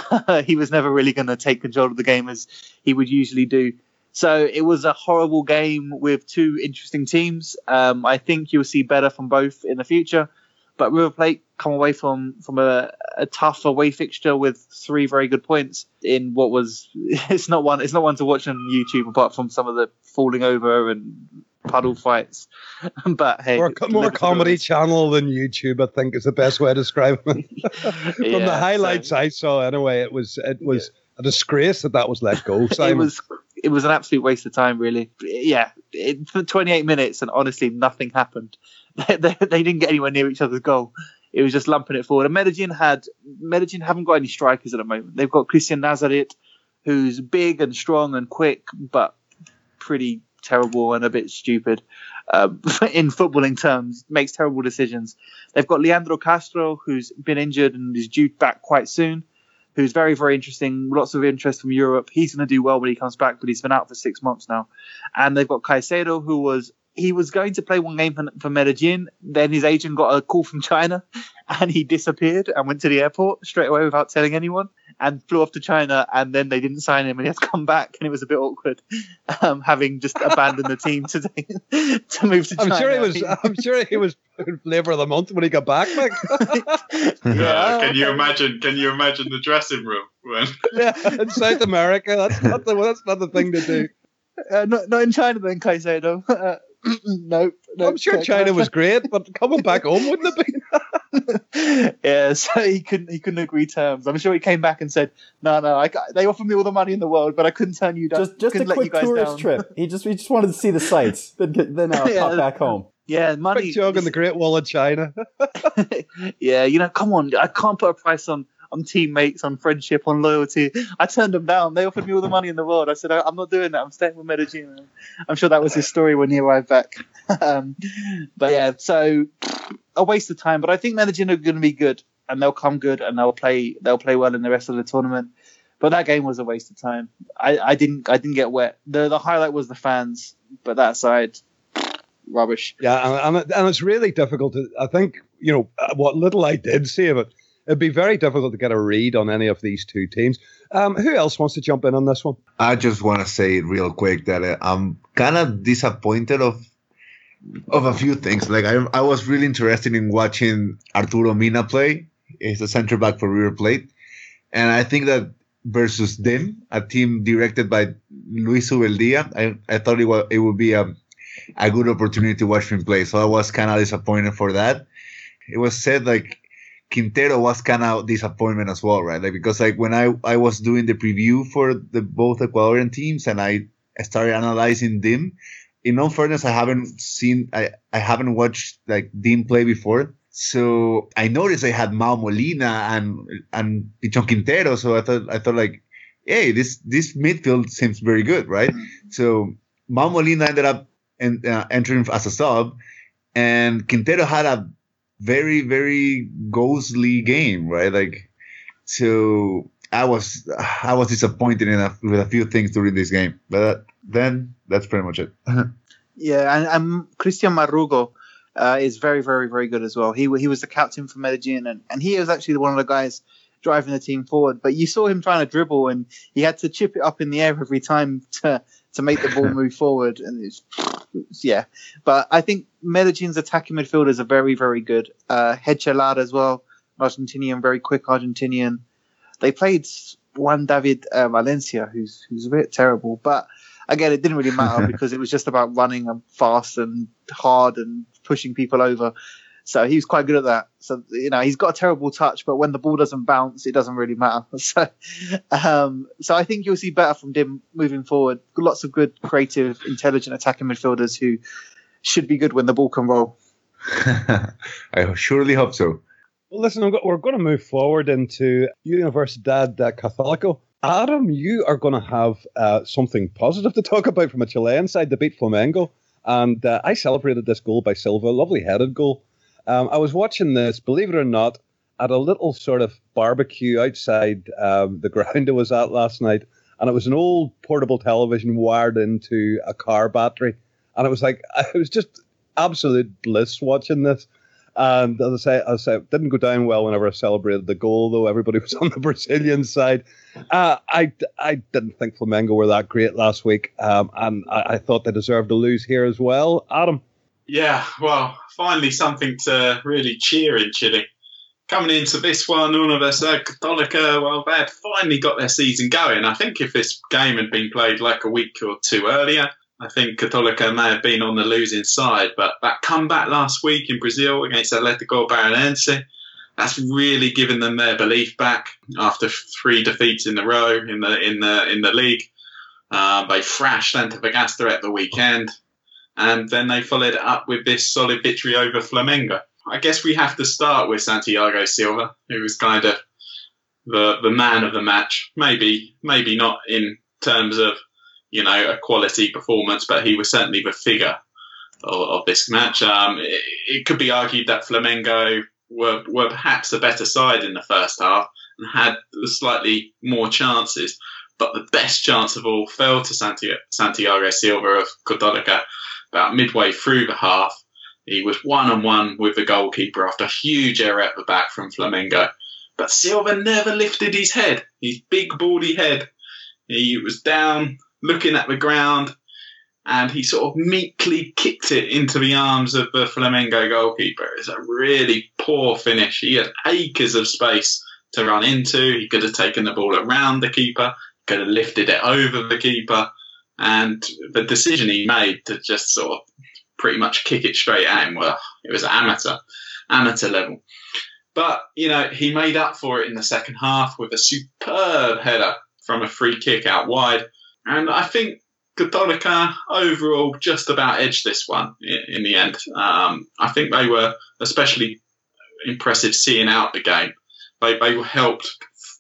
he was never really going to take control of the game as he would usually do. So it was a horrible game with two interesting teams. Um, I think you'll see better from both in the future. But River Plate come away from from a, a tough away fixture with three very good points in what was it's not one it's not one to watch on YouTube apart from some of the falling over and puddle fights. But hey, more, more comedy channel than YouTube, I think, is the best way to describe it. From yeah, the highlights so, I saw, anyway, it was it was yeah. a disgrace that that was let go. Simon. It was it was an absolute waste of time, really. Yeah, it, for twenty-eight minutes, and honestly, nothing happened. They, they, they didn't get anywhere near each other's goal. It was just lumping it forward. And Medellin had Medellin haven't got any strikers at the moment. They've got Christian Nazaret, who's big and strong and quick, but pretty terrible and a bit stupid um, in footballing terms. Makes terrible decisions. They've got Leandro Castro, who's been injured and is due back quite soon, who's very, very interesting. Lots of interest from Europe. He's going to do well when he comes back, but he's been out for six months now. And they've got Caicedo, who was he was going to play one game for, for Medellin. Then his agent got a call from China, and he disappeared and went to the airport straight away without telling anyone, and flew off to China. And then they didn't sign him, and he had to come back, and it was a bit awkward, um, having just abandoned the team to to move to China. I'm sure he was. I'm sure he was flavour of the month when he got back. Like. yeah. Can you imagine? Can you imagine the dressing room when? Yeah, in South America, that's not the that's not the thing to do. Uh, not, not in China then, Caicedo. Uh, nope, nope. I'm sure China was great, but coming back home wouldn't have been. Yeah, so he couldn't he couldn't agree terms. I'm sure he came back and said, "No, no, I, they offered me all the money in the world, but I couldn't turn you down. Just just a quick tourist down. trip. He just he just wanted to see the sights, then then uh, yeah, pop back home. Yeah, money. Quick jog on the Great Wall of China. Yeah, you know, come on, I can't put a price on. on teammates, on friendship, on loyalty. I turned them down. They offered me all the money in the world. I said, I'm not doing that. I'm staying with Medellin. I'm sure that was his story when he arrived back. um, but yeah, so a waste of time. But I think Medellin are going to be good, and they'll come good, and they'll play. They'll play well in the rest of the tournament. But that game was a waste of time. I, I didn't. I didn't get wet. the The highlight was the fans, but that side, rubbish. Yeah, and and it's really difficult to. I think you know what little I did see of it. It'd be very difficult to get a read on any of these two teams. Um, who else wants to jump in on this one? I just want to say real quick that uh, I'm kind of disappointed of of a few things. Like I, I was really interested in watching Arturo Mina play. He's a center back for River Plate, and I think that versus D I M, a team directed by Luis Ubeldia, I, I thought it was it would be a a good opportunity to watch him play. So I was kind of disappointed for that. It was said like Quintero was kind of disappointment as well, right? Like because like when I, I was doing the preview for the both Ecuadorian teams and I started analyzing D I M. In all fairness, I haven't seen I, I haven't watched like D I M play before, so I noticed they had Mau Molina and and Pichon Quintero. So I thought I thought like, hey, this this midfield seems very good, right? Mm-hmm. So Mau Molina ended up en- uh, entering as a sub, and Quintero had a very, very ghostly game, right? Like, so I was I was disappointed in a, with a few things during this game, but then that's pretty much it. Yeah, and, and Christian Marrugo uh, is very, very, very good as well. He he was the captain for Medellin, and, and he was actually one of the guys driving the team forward. But you saw him trying to dribble, and he had to chip it up in the air every time to to make the ball move forward, and it's. Yeah, but I think Medellin's attacking midfielders are very, very good. Uh, Hedgelard as well, Argentinian, very quick Argentinian. They played Juan David uh, Valencia, who's who's a bit terrible. But again, it didn't really matter because it was just about running and fast and hard and pushing people over. So he was quite good at that. So, you know, he's got a terrible touch, but when the ball doesn't bounce, it doesn't really matter. So, um, so I think you'll see better from D I M moving forward. Lots of good, creative, intelligent attacking midfielders who should be good when the ball can roll. I surely hope so. Well, listen, we're going to move forward into Universidad Católica. Adam, you are going to have uh, something positive to talk about from a Chilean side. They beat Flamengo, and uh, I celebrated this goal by Silva, lovely headed goal. Um, I was watching this, believe it or not, at a little sort of barbecue outside um, the ground I was at last night. And it was an old portable television wired into a car battery. And it was like, it was just absolute bliss watching this. And as I say, as I say, it didn't go down well whenever I celebrated the goal, though everybody was on the Brazilian side. Uh, I, I didn't think Flamengo were that great last week. Um, and I, I thought they deserved to lose here as well. Adam? Yeah, well, finally something to really cheer in Chile. Coming into this one, Universidad Católica, well, they had finally got their season going. I think if this game had been played like a week or two earlier, I think Católica may have been on the losing side. But that comeback last week in Brazil against Atlético Paranaense, that's really given them their belief back after three defeats in a row in the in the in the league. Uh, they thrashed Antofagasta at the weekend. And then they followed it up with this solid victory over Flamengo. I guess we have to start with Santiago Silva, who was kind of the the man of the match. Maybe maybe not in terms of, you know, a quality performance, but he was certainly the figure of, of this match. Um, it, it could be argued that Flamengo were, were perhaps the better side in the first half and had slightly more chances. But the best chance of all fell to Santiago, Santiago Silva of Católica. About midway through the half, he was one-on-one with the goalkeeper after a huge error at the back from Flamengo. But Silva never lifted his head, his big baldy head. He was down, looking at the ground, and he sort of meekly kicked it into the arms of the Flamengo goalkeeper. It's a really poor finish. He had acres of space to run into. He could have taken the ball around the keeper, could have lifted it over the keeper. And the decision he made to just sort of pretty much kick it straight at him, well, it was amateur, amateur level. But, you know, he made up for it in the second half with a superb header from a free kick out wide. And I think Católica overall just about edged this one in, in the end. Um, I think they were especially impressive seeing out the game. They, they were helped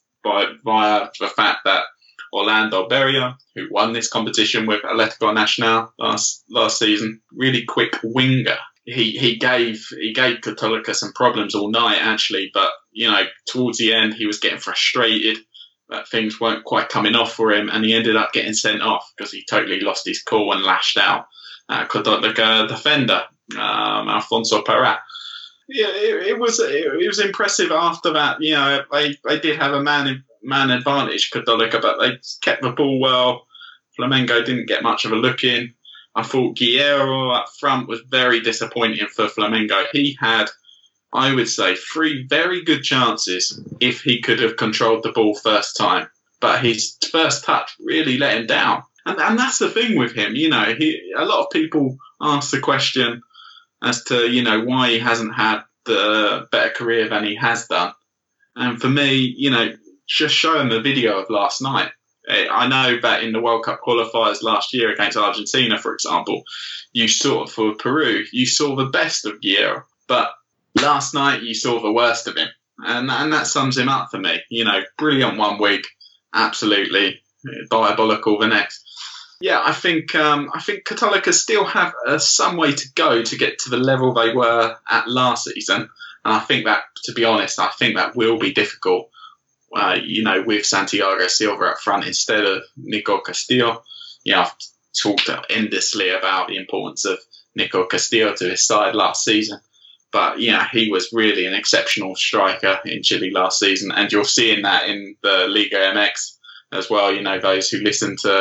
by via the fact that Orlando Berrio, who won this competition with Atlético Nacional last last season, really quick winger. He he gave he gave Católica some problems all night actually, but you know towards the end he was getting frustrated that things weren't quite coming off for him, and he ended up getting sent off because he totally lost his cool and lashed out at Católica defender um, Alfonso Perat. Yeah, it, it was it, it was impressive after that. You know, they, they did have a man man advantage, Católica, but they kept the ball well. Flamengo didn't get much of a look in. I thought Guerreiro up front was very disappointing for Flamengo. He had, I would say, three very good chances if he could have controlled the ball first time. But his first touch really let him down. And, and that's the thing with him. You know, he, a lot of people ask the question as to, you know, why he hasn't had the better career than he has done. And for me, you know, just show him the video of last night. I know that in the World Cup qualifiers last year against Argentina, for example, you saw, for Peru, you saw the best of Guerreiro. But last night, you saw the worst of him. And, and that sums him up for me. You know, brilliant one week, absolutely diabolical the next. Yeah, I think um, I think Católica still have uh, some way to go to get to the level they were at last season. And I think that, to be honest, I think that will be difficult. Uh, you know, with Santiago Silva up front instead of Nico Castillo. You know, I've talked endlessly about the importance of Nico Castillo to his side last season. But, yeah, he was really an exceptional striker in Chile last season. And you're seeing that in the Liga M X as well. You know, those who listen to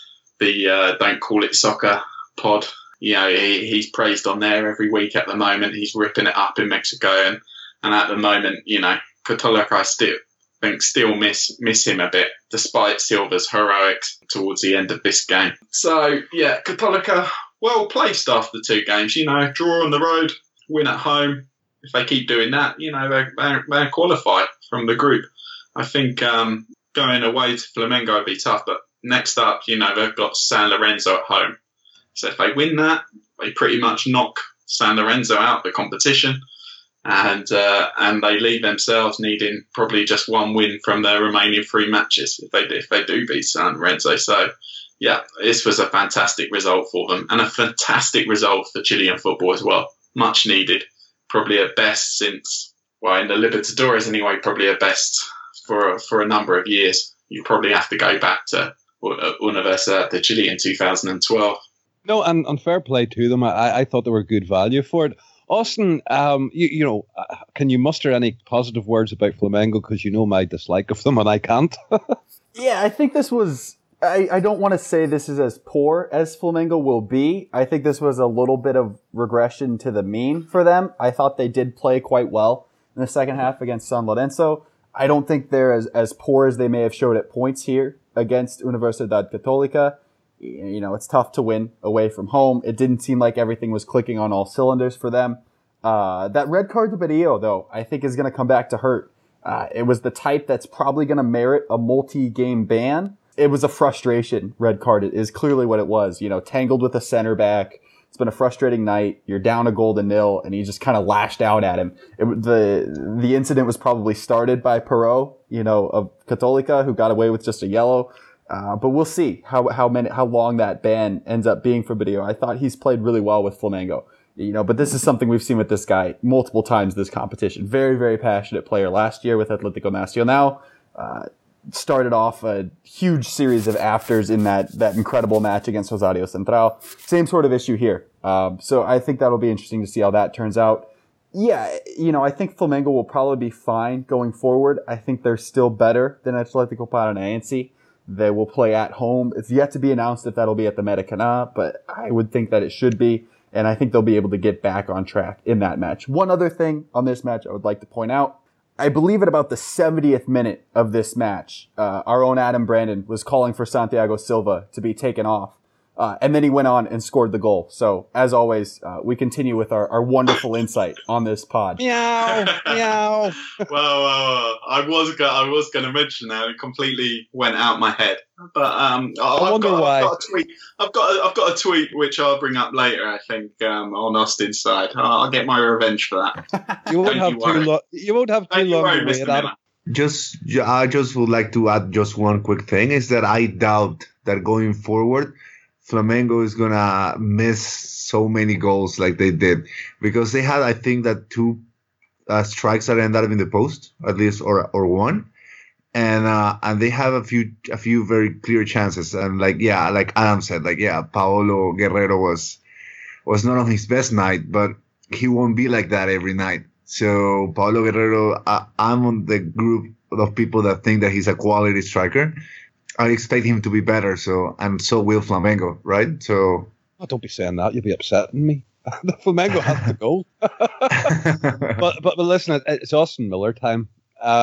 the uh, Don't Call It Soccer pod, you know, he, he's praised on there every week at the moment. He's ripping it up in Mexico. And, and at the moment, you know, Católica, I still think still miss miss him a bit, despite Silva's heroics towards the end of this game. So, yeah, Católica well placed after two games. You know, draw on the road, win at home. If they keep doing that, you know, they're, they're, they're qualified from the group. I think um, going away to Flamengo would be tough, but next up, you know, they've got San Lorenzo at home. So if they win that, they pretty much knock San Lorenzo out of the competition. And uh, and they leave themselves needing probably just one win from their remaining three matches if they if they do beat San Lorenzo. So, yeah, this was a fantastic result for them and a fantastic result for Chilean football as well. Much needed, probably at best since, well, in the Libertadores anyway, probably at best for for a number of years. You probably have to go back to Universidad de Chile in two thousand twelve. No, and, and fair play to them. I, I thought they were good value for it. Austin, um, you, you know, uh, can you muster any positive words about Flamengo? Because you know my dislike of them, and I can't. Yeah, I think this was. I, I don't want to say this is as poor as Flamengo will be. I think this was a little bit of regression to the mean for them. I thought they did play quite well in the second half against San Lorenzo. I don't think they're as, as poor as they may have showed at points here against Universidad Católica. You know, it's tough to win away from home. It didn't seem like everything was clicking on all cylinders for them. Uh, that red card to Berrio, though, I think is going to come back to hurt. Uh, it was the type that's probably going to merit a multi-game ban. It was a frustration red card. It is clearly what it was. You know, tangled with a center back. It's been a frustrating night. You're down a goal to nil, and he just kind of lashed out at him. It, the the incident was probably started by Perot, you know, of Católica, who got away with just a yellow. Uh, but we'll see how how many how long that ban ends up being for Berrio. I thought he's played really well with Flamengo, you know. But this is something we've seen with this guy multiple times this competition. Very very passionate player. Last year with Atlético Nacional, uh, started off a huge series of afters in that that incredible match against Rosario Central. Same sort of issue here. Um, so I think that'll be interesting to see how that turns out. Yeah, you know, I think Flamengo will probably be fine going forward. I think they're still better than Atlético Paranaense. They will play at home. It's yet to be announced if that'll be at the Maracanã, but I would think that it should be, and I think they'll be able to get back on track in that match. One other thing on this match I would like to point out, I believe at about the seventieth minute of this match, uh, our own Adam Brandon was calling for Santiago Silva to be taken off Uh, and then he went on and scored the goal. So, as always, uh, we continue with our, our wonderful insight on this pod. Meow, meow. well, well, I was go- I was going to mention that. It completely went out my head. But um, I I I've wonder got, why. I've got a tweet. I've got a, I've got a tweet which I'll bring up later. I think um, on Austin's side. I'll get my revenge for that. You won't Don't have you too worry. long. You won't have too Don't you long worry, to Mister wait. Adam. Miller. Just, I just would like to add just one quick thing is that I doubt that going forward, Flamengo is gonna miss so many goals like they did because they had, I think, that two uh, strikes that ended up in the post, at least, or or one, and uh, and they have a few a few very clear chances. And like yeah, like Adam said, like yeah, Paolo Guerrero was was not on his best night, but he won't be like that every night. So Paolo Guerrero, I, I'm on the group of people that think that he's a quality striker. I expect him to be better, so and so will Flamengo, right? So Oh, don't be saying that. You'll be upsetting me. The Flamengo has to go. but, but but listen, it- it's Austin Miller time. Uh,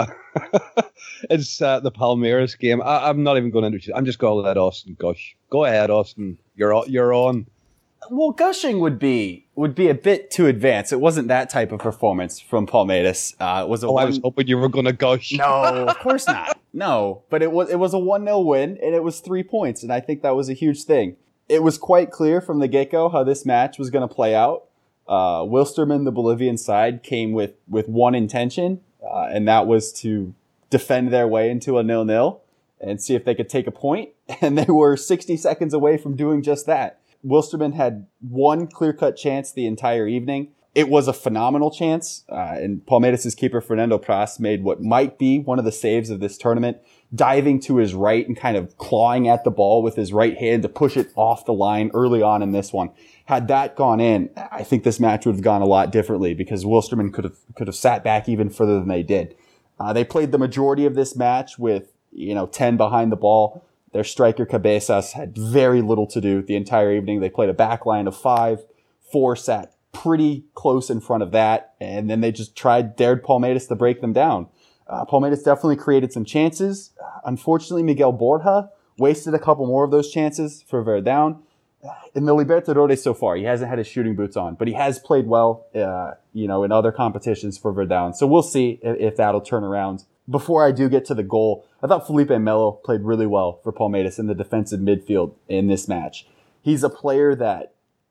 it's uh, the Palmeiras game. I, I'm not even going to introduce. I'm just going to let Austin gush. Go ahead, Austin. You're on- you're on. Well, gushing would be would be a bit too advanced. It wasn't that type of performance from Palmeiras. Uh, it was a Oh, one- I was hoping you were going to gush. No, of course not. No, but it was it was a one nil win, and it was three points, and I think that was a huge thing. It was quite clear from the get-go how this match was going to play out. Uh, Wilstermann, the Bolivian side, came with, with one intention, uh, and that was to defend their way into a nil-nil and see if they could take a point, and they were sixty seconds away from doing just that. Wilstermann had one clear-cut chance the entire evening. It was a phenomenal chance, uh, and Palmeiras' keeper Fernando Praz made what might be one of the saves of this tournament, diving to his right and kind of clawing at the ball with his right hand to push it off the line early on in this one. Had that gone in, I think this match would have gone a lot differently because Wilstermann could have could have sat back even further than they did. Uh, they played the majority of this match with, you know, ten behind the ball. Their striker Cabezas had very little to do the entire evening. They played a back line of five. Four sat pretty close in front of that, and then they just tried, dared Palmeiras to break them down. Uh, Palmeiras definitely created some chances. Uh, unfortunately, Miguel Borja wasted a couple more of those chances for Verdão. In the Libertadores so far, he hasn't had his shooting boots on, but he has played well, uh, you know, in other competitions for Verdão. So we'll see if, if that'll turn around. Before I do get to the goal, I thought Felipe Melo played really well for Palmeiras in the defensive midfield in this match. He's a player that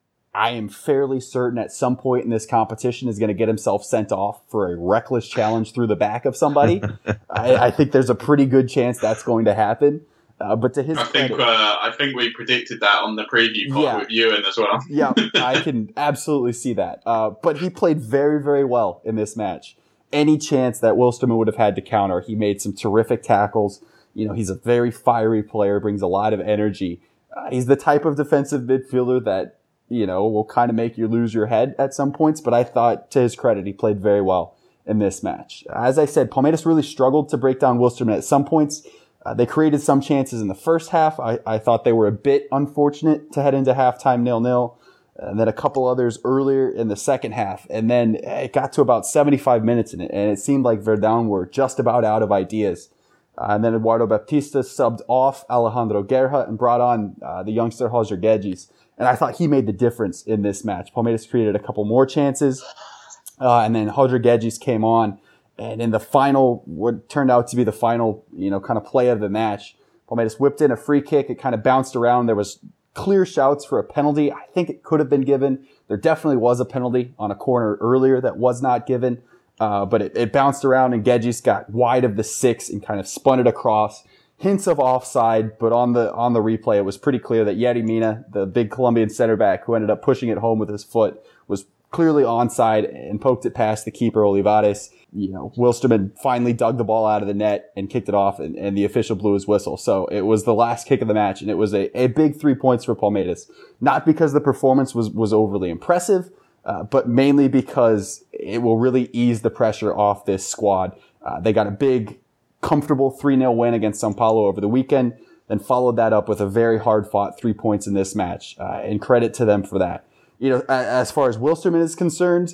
I am fairly certain at some point in this competition is going to get himself sent off for a reckless challenge through the back of somebody. I, I think there's a pretty good chance that's going to happen. Uh, but to his I think credit, uh, I think we predicted that on the preview pod Yeah. with Ewan as well. yeah, I can absolutely see that. Uh, but he played very, very well in this match. Any chance that Wilstermann would have had to counter, he made some terrific tackles. You know, he's a very fiery player, brings a lot of energy. Uh, he's the type of defensive midfielder that, you know, will kind of make you lose your head at some points. But I thought, to his credit, he played very well in this match. As I said, Palmeiras really struggled to break down Wilstermann at some points. Uh, they created some chances in the first half. I, I thought they were a bit unfortunate to head into halftime nil-nil. And then a couple others earlier in the second half. And then it got to about seventy-five minutes in it, and it seemed like Verdão were just about out of ideas. Uh, and then Eduardo Baptista subbed off Alejandro Guerra and brought on uh, the youngster Roger Guedes. And I thought he made the difference in this match. Palmeiras created a couple more chances. Uh, and then Roger Guedes came on. And in the final, what turned out to be the final, you know, kind of play of the match, Palmeiras whipped in a free kick. It kind of bounced around. There was clear shouts for a penalty. I think it could have been given. There definitely was a penalty on a corner earlier that was not given. Uh, but it, it bounced around and Guedes got wide of the six and kind of spun it across. Hints of offside, but on the on the replay, it was pretty clear that Yerry Mina, the big Colombian center back who ended up pushing it home with his foot, was clearly onside and poked it past the keeper Olivares. You know, Wilstermann finally dug the ball out of the net and kicked it off, and, and the official blew his whistle. So it was the last kick of the match, and it was a, a big three points for Palmeiras. Not because the performance was, was overly impressive, uh, but mainly because it will really ease the pressure off this squad. Uh, they got a big, comfortable three nil win against São Paulo over the weekend, then followed that up with a very hard-fought three points in this match, uh, and credit to them for that. You know, as far as Wilstermann is concerned,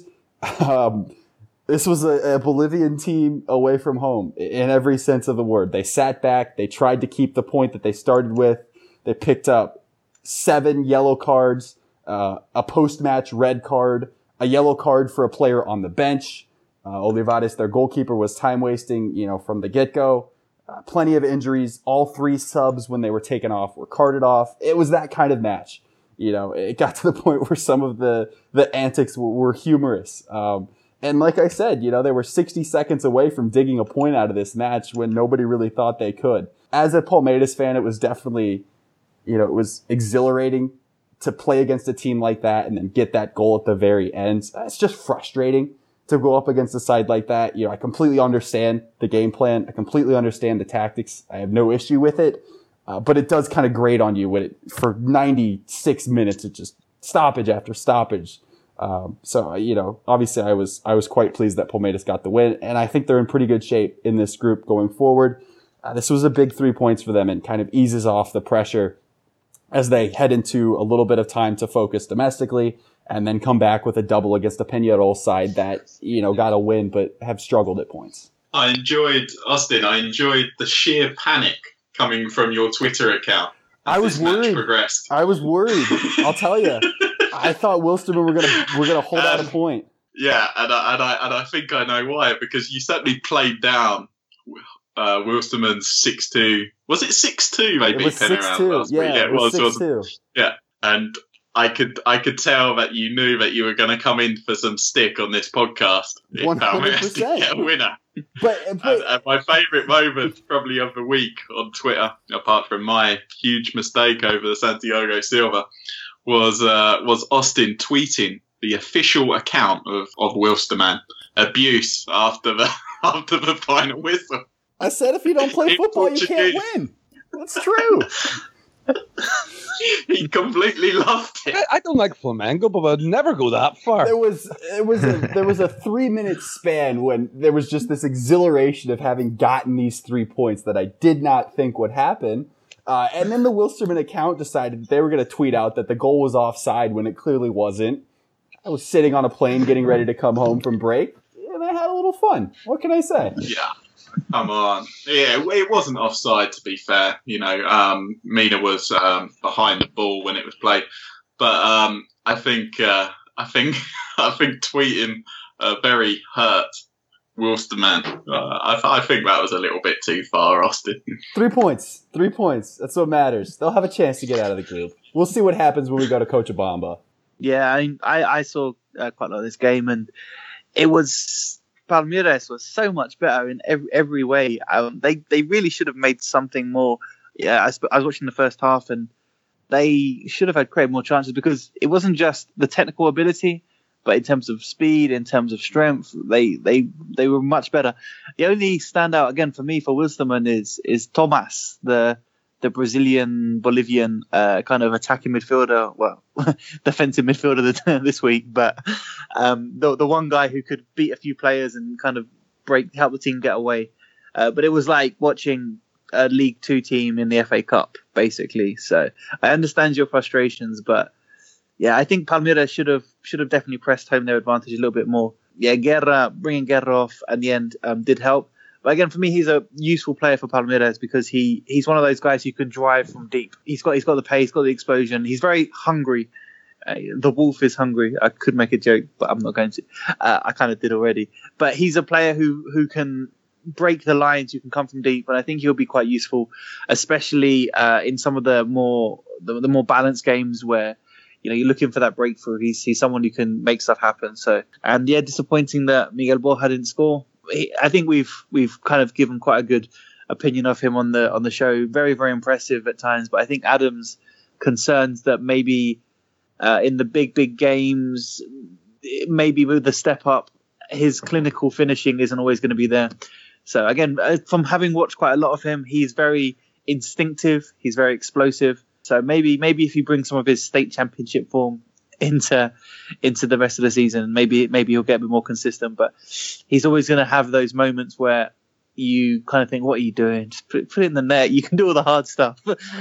um, this was a, a Bolivian team away from home in every sense of the word. They sat back. They tried to keep the point that they started with. They picked up seven yellow cards, uh, a post-match red card, a yellow card for a player on the bench. Uh, Olivares, their goalkeeper, was time wasting, you know, from the get-go. Uh, plenty of injuries. All three subs, when they were taken off, were carted off. It was that kind of match. You know, it got to the point where some of the, the antics were, were humorous. Um, and like I said, you know, they were sixty seconds away from digging a point out of this match when nobody really thought they could. As a Palmeiras fan, it was definitely, you know, it was exhilarating to play against a team like that and then get that goal at the very end. It's just frustrating to go up against a side like that. You know, I completely understand the game plan. I completely understand the tactics. I have no issue with it. Uh, but it does kind of grate on you when it, for ninety-six minutes, it's just stoppage after stoppage. Um, so, you know, obviously I was, I was quite pleased that Palmeiras got the win, and I think they're in pretty good shape in this group going forward. Uh, this was a big three points for them and kind of eases off the pressure as they head into a little bit of time to focus domestically and then come back with a double against a Peñarol side that, you know, got a win but have struggled at points. I enjoyed, Austin, I enjoyed the sheer panic coming from your Twitter account. I was worried. Progressed. I was worried. I'll tell you. I thought Wilstermann were gonna were gonna hold um, out a point. Yeah, and I, and I and I think I know why, because you certainly played down uh, Wilstermann's six two. Was it six two? They beat Peñarol last yeah, week. Yeah, it was. six two. Yeah, and I could I could tell that you knew that you were going to come in for some stick on this podcast. One hundred percent get a winner. But, but and, and my favourite moment probably of the week on Twitter, apart from my huge mistake over the Santiago Silva, was uh, was Austin tweeting the official account of of Wilstermann abuse after the after the final whistle. I said if you don't play football, you can't win. That's true. He completely loved it. I, I don't like Flamengo, but I'd never go that far. There was it was a, there was a three minute span when there was just this exhilaration of having gotten these three points that I did not think would happen. Uh, and then the Wilstermann account decided they were going to tweet out that the goal was offside when it clearly wasn't. I was sitting on a plane getting ready to come home from break, and I had a little fun. What can I say? Yeah. Come on. Yeah, it wasn't offside, to be fair. You know, um, Mina was um, behind the ball when it was played. But um, I think uh, I think I think tweeting a very hurt Wilstermann, uh, I, th- I think that was a little bit too far, Austin. Three points. Three points. That's what matters. They'll have a chance to get out of the group. We'll see what happens when we go to Cochabamba. Yeah, I I, I saw uh, quite a lot of this game, and it was... Palmeiras was so much better in every every way. Um, they they really should have made something more. Yeah, I, sp- I was watching the first half, and they should have had created more chances, because it wasn't just the technical ability, but in terms of speed, in terms of strength, they they they were much better. The only standout again for me for Wilstermann is is Thomas, the the Brazilian Bolivian uh, kind of attacking midfielder, well, defensive midfielder this week, but um, the the one guy who could beat a few players and kind of break help the team get away. Uh, but it was like watching a League Two team in the F A Cup, basically. So I understand your frustrations, but yeah, I think Palmeiras should have should have definitely pressed home their advantage a little bit more. Yeah, Guerra bringing Guerra off at the end um, did help. But again, for me, he's a useful player for Palmeiras because he, he's one of those guys who can drive from deep. He's got he's got the pace, got the explosion. He's very hungry. Uh, the wolf is hungry. I could make a joke, but I'm not going to. Uh, I kind of did already. But he's a player who who can break the lines, who can come from deep, and I think he'll be quite useful, especially uh, in some of the more the, the more balanced games where you know you're looking for that breakthrough. He's he's someone who can make stuff happen. So and yeah, disappointing that Miguel Borja didn't score. I think we've we've kind of given quite a good opinion of him on the on the show. Very very impressive at times, but I think Adam's concerns that maybe uh, in the big big games, maybe with the step up, his clinical finishing isn't always going to be there. So again, from having watched quite a lot of him, he's very instinctive. He's very explosive. So maybe maybe if he brings some of his state championship form into into the rest of the season, maybe maybe he'll get a bit more consistent, but he's always going to have those moments where you kind of think, what are you doing? Just put, put it in the net. You can do all the hard stuff.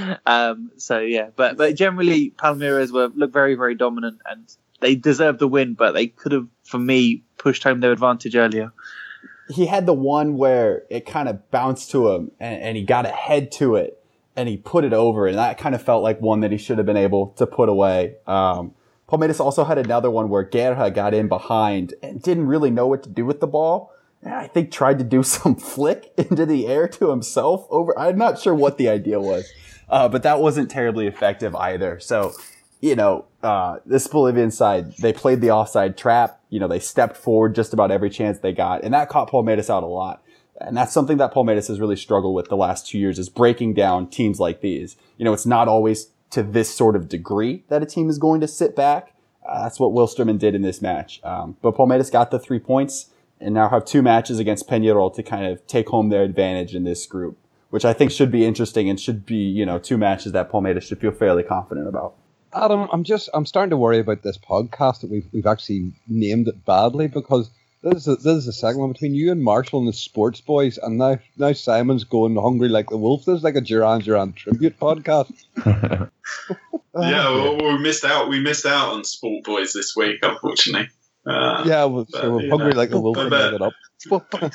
um, so yeah, but but generally Palmeiras were look very very dominant, and they deserved the win, but they could have, for me, pushed home their advantage earlier. He had the one where it kind of bounced to him and, and he got ahead to it, and he put it over, and that kind of felt like one that he should have been able to put away. Um, Palmeiras also had another one where Guerra got in behind and didn't really know what to do with the ball. And I think tried to do some flick into the air to himself over. I'm not sure what the idea was, uh, but that wasn't terribly effective either. So, you know, uh, this Bolivian side, they played the offside trap. You know, they stepped forward just about every chance they got, and that caught Palmeiras out a lot. And that's something that Palmeiras has really struggled with the last two years, is breaking down teams like these. You know, it's not always to this sort of degree that a team is going to sit back. Uh, that's what Wilstermann did in this match. Um, but Palmeiras got the three points and now have two matches against Peñarol to kind of take home their advantage in this group, which I think should be interesting and should be, you know, two matches that Palmeiras should feel fairly confident about. Adam, I'm just, I'm starting to worry about this podcast that we've, we've actually named it badly, because this is a, this is a segment between you and Marshall and the Sports Boys, and now now Simon's going hungry like the wolf. This is like a Duran Duran tribute podcast. Yeah, well, we missed out. We missed out on Sport Boys this week, unfortunately. Uh, yeah, well, but, so we're hungry know, like the wolf and make it up. Sport Boys.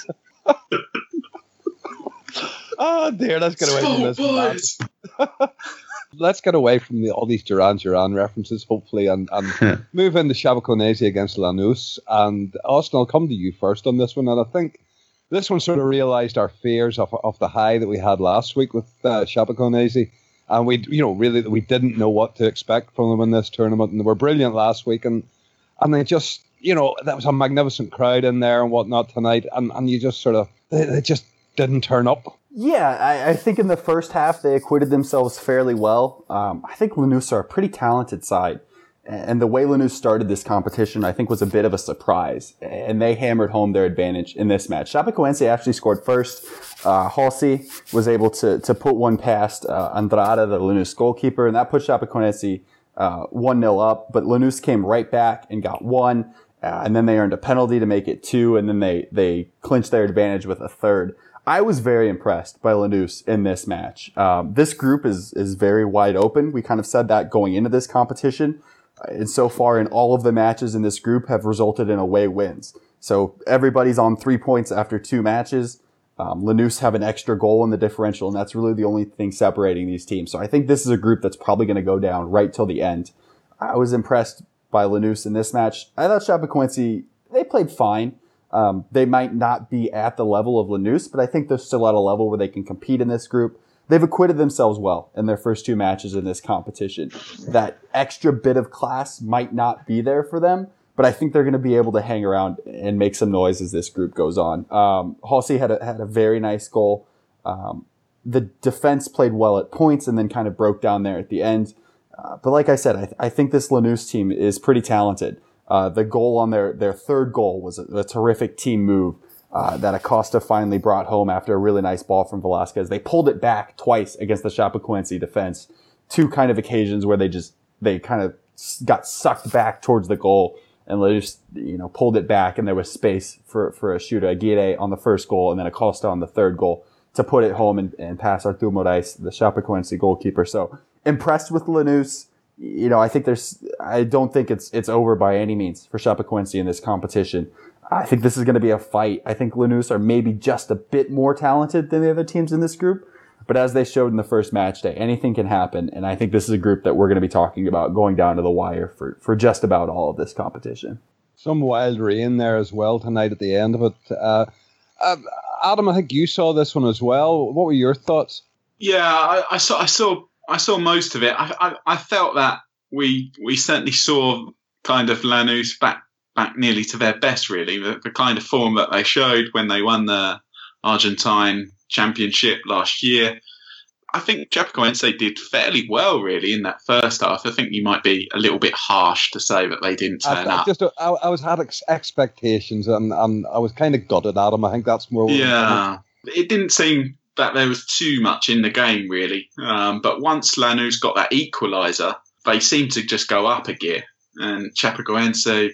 Oh dear, let's get away Sport from this. Boys. Let's get away from the, all these Duran Duran references, hopefully, and, and move into Chapecoense against Lanús. And Austin, I'll come to you first on this one. And I think this one sort of realised our fears of, of the high that we had last week with uh, Chapecoense. And we, you know, really, we didn't know what to expect from them in this tournament. And they were brilliant last week. And, and they just, you know, that was a magnificent crowd in there and whatnot tonight. And, and you just sort of, they, they just didn't turn up. Yeah, I, I think in the first half they acquitted themselves fairly well. Um, I think Lanús are a pretty talented side, and the way Lanús started this competition, I think, was a bit of a surprise, and they hammered home their advantage in this match. Chapecoense actually scored first. Uh, Halsey was able to to put one past uh, Andrada, the Lanús goalkeeper, and that put Chapecoense uh, one nil up, but Lanús came right back and got one, uh, and then they earned a penalty to make it two, and then they, they clinched their advantage with a third. I was very impressed by Lanús in this match. Um, this group is is very wide open. We kind of said that going into this competition. And so far in all of the matches in this group have resulted in away wins. So everybody's on three points after two matches. Um, Lanús have an extra goal in the differential, and that's really the only thing separating these teams. So I think this is a group that's probably going to go down right till the end. I was impressed by Lanús in this match. I thought Chapecoense, they played fine. Um, they might not be at the level of Lanús, but I think they're still at a level where they can compete in this group. They've acquitted themselves well in their first two matches in this competition. That extra bit of class might not be there for them, but I think they're going to be able to hang around and make some noise as this group goes on. Um, Halsey had a, had a very nice goal. Um, the defense played well at points and then kind of broke down there at the end. Uh, but like I said, I, th- I think this Lanús team is pretty talented. Uh, the goal on their, their third goal was a, a terrific team move uh, that Acosta finally brought home after a really nice ball from Velasquez. They pulled it back twice against the Chapecoense defense. Two kind of occasions where they just, they kind of got sucked back towards the goal and they just, you know, pulled it back, and there was space for, for a shooter, Aguirre on the first goal and then Acosta on the third goal to put it home and, and pass Artur Moraes, the Chapecoense goalkeeper. So impressed with Lanús. You know, I think there's, I don't think it's, it's over by any means for Chapecoense in this competition. I think this is going to be a fight. I think Lanús are maybe just a bit more talented than the other teams in this group. But as they showed in the first match day, anything can happen. And I think this is a group that we're going to be talking about going down to the wire for, for just about all of this competition. Some wild rain there as well tonight at the end of it. Uh, uh, Adam, I think you saw this one as well. What were your thoughts? Yeah, I, I saw, I saw, I saw most of it. I, I, I felt that we we certainly saw kind of Lanús back back nearly to their best, really, the, the kind of form that they showed when they won the Argentine Championship last year. I think Chapecoense did fairly well, really, in that first half. I think you might be a little bit harsh to say that they didn't turn I, up. Just, I, I was had ex- expectations, and, and I was kind of gutted at them. I think that's more. Yeah, it didn't seem that there was too much in the game, really. Um, but once Lanús got that equaliser, they seemed to just go up a gear. And Chapecoense,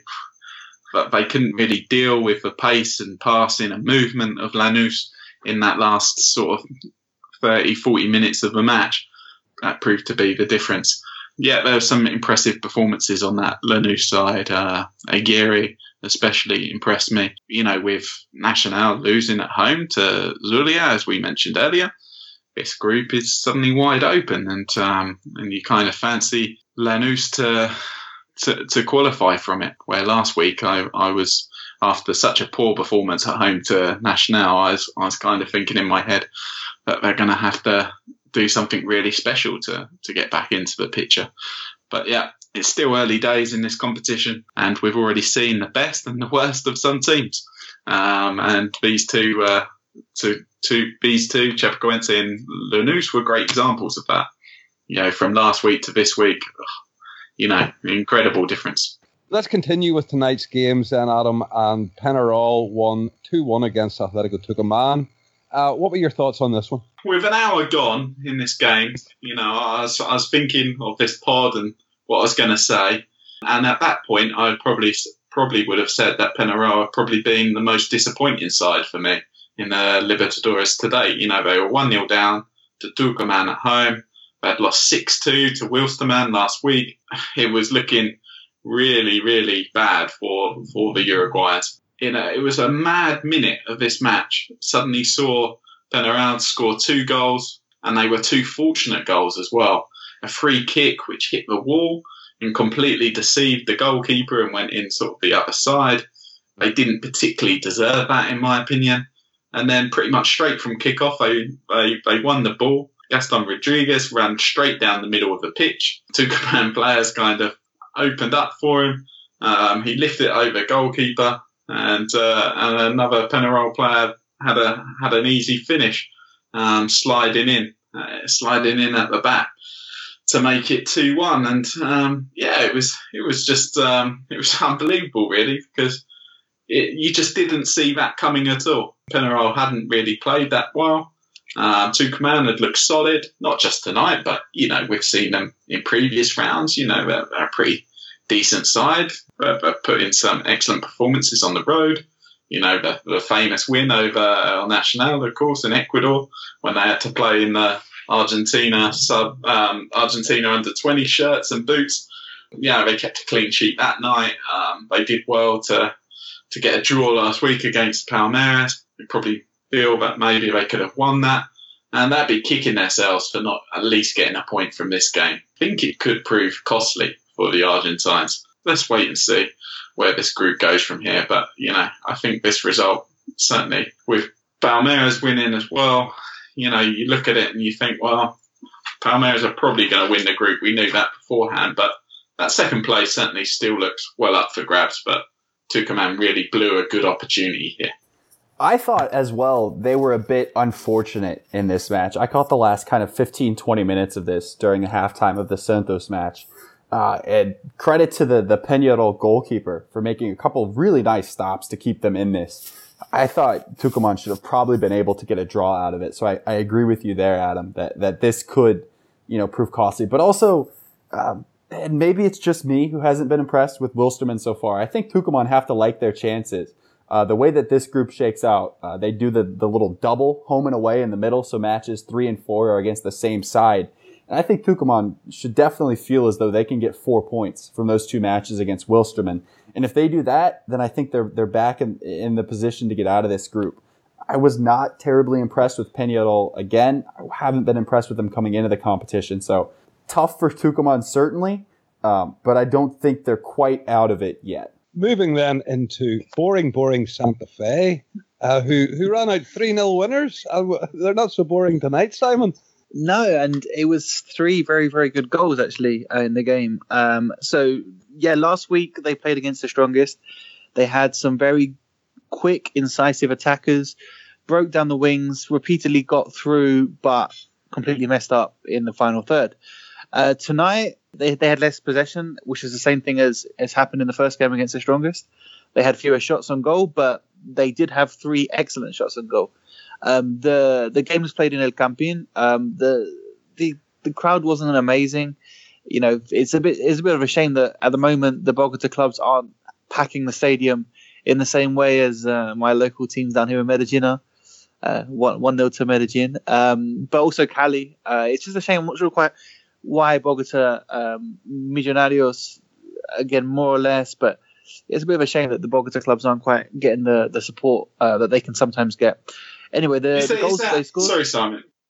but they couldn't really deal with the pace and passing and movement of Lanús in that last sort of thirty, forty minutes of the match. That proved to be the difference. Yeah, there were some impressive performances on that Lanús side. Uh, Aguirre especially impressed me. You know, with Nacional losing at home to Zulia, as we mentioned earlier, this group is suddenly wide open, and um, and you kind of fancy Lanús to, to to qualify from it. Where last week I, I was, after such a poor performance at home to Nacional, I was I was kind of thinking in my head that they're going to have to do something really special to to get back into the picture. But yeah, it's still early days in this competition, and we've already seen the best and the worst of some teams. Um, and these two, uh, two, two, these two, Chapecoense and Lanús, were great examples of that. You know, from last week to this week, you know, incredible difference. Let's continue with tonight's games then, Adam. And Penarol won two one against Atlético Tucumán. Uh, what were your thoughts on this one? With an hour gone in this game, you know, I was, I was thinking of this pod and what I was going to say. And at that point, I probably probably would have said that Penarol had probably been the most disappointing side for me in the Libertadores to date. You know, they were one nil down to Tucumán at home. They had lost six two to Wilstermann last week. It was looking really, really bad for, for the Uruguayans. You know, it was a mad minute of this match. Suddenly saw Penarol score two goals, and they were two fortunate goals as well. A free kick which hit the wall and completely deceived the goalkeeper and went in sort of the other side. They didn't particularly deserve that, in my opinion. And then pretty much straight from kickoff, they, they, they won the ball. Gaston Rodriguez ran straight down the middle of the pitch. Tucumán players kind of opened up for him. Um, he lifted it over the goalkeeper, and, uh, and another Penarol player had a had an easy finish, um, sliding in, uh, sliding in at the back to make it two one. And um, yeah, it was it was just um, it was unbelievable, really, because it, you just didn't see that coming at all. Penarol hadn't really played that well. Um, Tucumán had looked solid, not just tonight, but you know, we've seen them in previous rounds. You know, they're, they're a pretty decent side. They've put in some excellent performances on the road. You know, the, the famous win over El Nacional, of course, in Ecuador, when they had to play in the Argentina sub um, Argentina under twenty shirts and boots. Yeah, they kept a clean sheet that night. Um, they did well to to get a draw last week against Palmeiras. We probably feel that maybe they could have won that, and that'd be kicking themselves for not at least getting a point from this game. I think it could prove costly for the Argentines. Let's wait and see where this group goes from here. But, you know, I think this result, certainly with Palmeiras winning as well, you know, you look at it and you think, well, Palmeiras are probably going to win the group. We knew that beforehand. But that second place certainly still looks well up for grabs. But Tucumán really blew a good opportunity here. I thought as well they were a bit unfortunate in this match. I caught the last kind of fifteen, twenty minutes of this during the halftime of the Santos match. Uh, and credit to the, the Peñarol goalkeeper for making a couple of really nice stops to keep them in this. I thought Tucumán should have probably been able to get a draw out of it. So I, I agree with you there, Adam, that, that this could, you know, prove costly. But also, um, and maybe it's just me who hasn't been impressed with Wilstermann so far. I think Tucumán have to like their chances. Uh, the way that this group shakes out, uh, they do the, the little double home and away in the middle. So matches three and four are against the same side. And I think Tucumán should definitely feel as though they can get four points from those two matches against Wilstermann. And if they do that, then I think they're they're back in, in the position to get out of this group. I was not terribly impressed with Peñarol again. I haven't been impressed with them coming into the competition. So tough for Tucumán, certainly, um, but I don't think they're quite out of it yet. Moving then into boring, boring Santa Fe, uh, who, who ran out three nil winners. Uh, they're not so boring tonight, Simon. No, and it was three very, very good goals, actually, uh, in the game. Um, so, yeah, last week they played against the strongest. They had some very quick, incisive attackers, broke down the wings, repeatedly got through, but completely messed up in the final third. Uh, tonight, they, they had less possession, which is the same thing as has happened in the first game against the strongest. They had fewer shots on goal, but they did have three excellent shots on goal. Um, the the game was played in El Campín. Um, the the the crowd wasn't amazing. You know, it's a bit it's a bit of a shame that at the moment the Bogota clubs aren't packing the stadium in the same way as uh, my local teams down here in Medellin are. Uh, one one nil to Medellin. Um, but also Cali. Uh, it's just a shame. I'm not sure quite why Bogota um, Millonarios, again, more or less, but it's a bit of a shame that the Bogota clubs aren't quite getting the the support uh, that they can sometimes get. Anyway, the, say, the goals that, they scored. Sorry, Simon.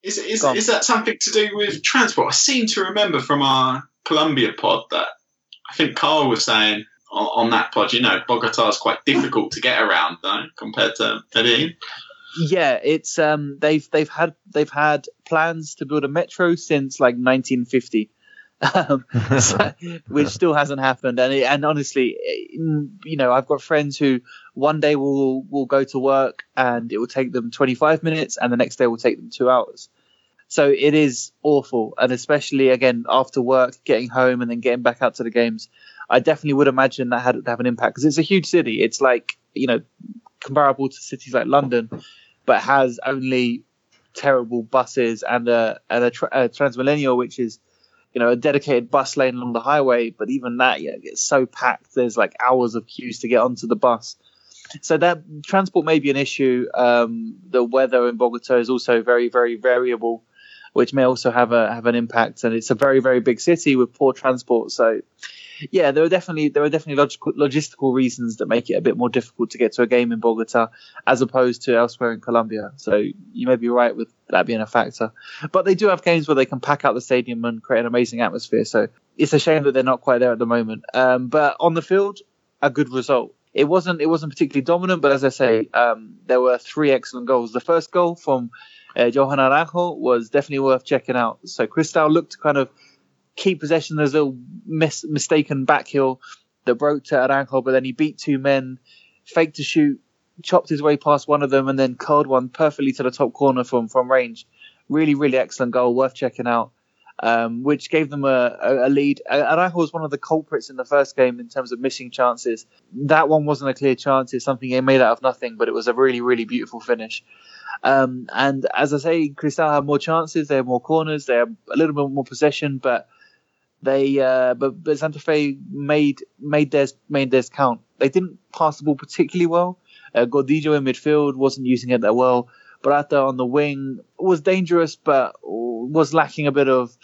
Is, is, is that something to do with transport? I seem to remember from our Colombia pod that I think Carl was saying on, on that pod, you know, Bogota is quite difficult to get around, though, compared to Medellin. Yeah, it's um they've they've had they've had plans to build a metro since like nineteen fifty. Um, so, which still hasn't happened, and it, and honestly, you know, I've got friends who one day will will go to work and it will take them twenty-five minutes, and the next day will take them two hours. So it is awful, and especially again after work, getting home and then getting back out to the games. I definitely would imagine that had to have an impact because it's a huge city. It's like, you know, comparable to cities like London, but has only terrible buses and a and a, tra- a Transmilenio, which is, you know, a dedicated bus lane along the highway, but even that, you know, gets so packed. There's like hours of queues to get onto the bus. So that transport may be an issue. Um, the weather in Bogota is also very, very variable, which may also have a have an impact. And it's a very, very big city with poor transport. So, yeah, there are definitely there are definitely logical, logistical reasons that make it a bit more difficult to get to a game in Bogota as opposed to elsewhere in Colombia. So you may be right with that being a factor. But they do have games where they can pack out the stadium and create an amazing atmosphere. So it's a shame that they're not quite there at the moment. Um, but on the field, a good result. It wasn't it wasn't particularly dominant, but as I say, um, there were three excellent goals. The first goal from uh, Johan Aranjo was definitely worth checking out. So Cristal looked to kind of keep possession. There's a little mis- mistaken back heel that broke to Aranjo, but then he beat two men, faked to shoot, chopped his way past one of them, and then curled one perfectly to the top corner from, from range. Really, really excellent goal, worth checking out, um, which gave them a, a, a lead. Aranjo was one of the culprits in the first game in terms of missing chances. That one wasn't a clear chance. It's something he made out of nothing, but it was a really, really beautiful finish. Um, and as I say, Cristal have more chances. They have more corners. They have a little bit more possession, but They, uh, but, but Santa Fe made made theirs made theirs count. They didn't pass the ball particularly well. Uh, Gordillo in midfield wasn't using it that well. Barata on the wing was dangerous, but was lacking a bit of,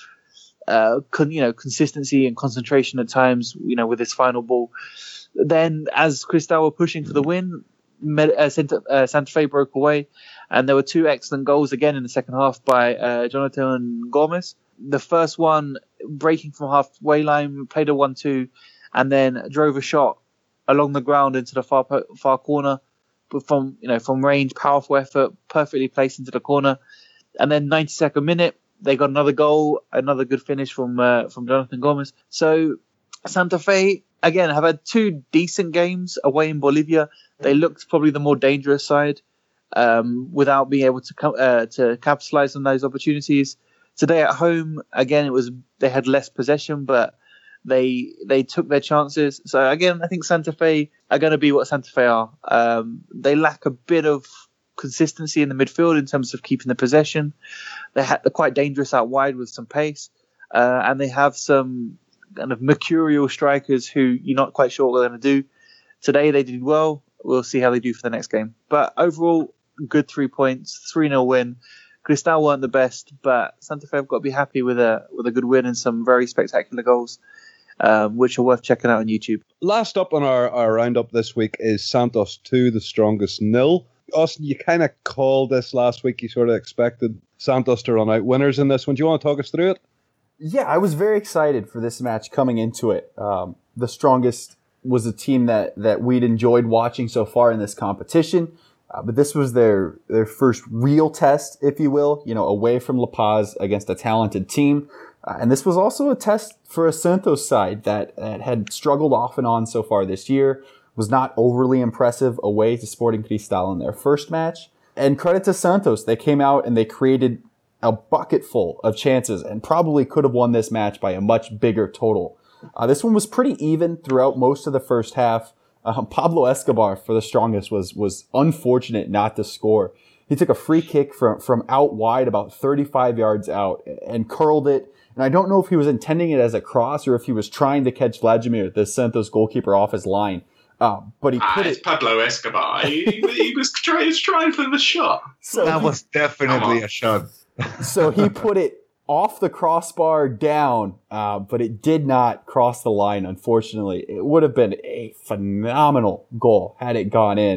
uh, con, you know, consistency and concentration at times. You know, with his final ball. Then, as Cristal were pushing for the win, Med, uh, Santa, uh, Santa Fe broke away, and there were two excellent goals again in the second half by uh, Jonathan Gomez. The first one, breaking from halfway line, played a one two, and then drove a shot along the ground into the far far corner, but from you know from range, powerful effort, perfectly placed into the corner. And then ninety-second minute, they got another goal, another good finish from uh, from Jonathan Gomez. So Santa Fe again have had two decent games away in Bolivia. They looked probably the more dangerous side, um, without being able to co- uh, to capitalize on those opportunities. Today at home, again, it was they had less possession, but they they took their chances. So again, I think Santa Fe are going to be what Santa Fe are. Um, they lack a bit of consistency in the midfield in terms of keeping the possession. They ha- they're quite dangerous out wide with some pace, uh, and they have some kind of mercurial strikers who you're not quite sure what they're going to do. Today they did well. We'll see how they do for the next game. But overall, good three points, three nil win. Cristal weren't the best, but Santa Fe have got to be happy with a with a good win and some very spectacular goals, um, which are worth checking out on YouTube. Last up on our, our roundup this week is Santos two, the strongest nil. Austin, you kind of called this last week. You sort of expected Santos to run out winners in this one. Do you want to talk us through it? Yeah, I was very excited for this match coming into it. Um, the strongest was a team that, that we'd enjoyed watching so far in this competition. Uh, but this was their, their first real test, if you will, you know, away from La Paz against a talented team. Uh, and this was also a test for a Santos side that, that had struggled off and on so far this year, was not overly impressive away to Sporting Cristal in their first match. And credit to Santos, they came out and they created a bucket full of chances and probably could have won this match by a much bigger total. Uh, this one was pretty even throughout most of the first half. Um, Pablo Escobar, for the strongest, was was unfortunate not to score. He took a free kick from, from out wide, about thirty-five yards out, and curled it. And I don't know if he was intending it as a cross or if he was trying to catch Vladimir, the Santos goalkeeper, off his line. Uh, but he ah, put it's it. Pablo Escobar. he, he was trying, he was trying for the shot. So that he, was definitely a shot. so he put it off the crossbar down, uh, but it did not cross the line, unfortunately. It would have been a phenomenal goal had it gone in.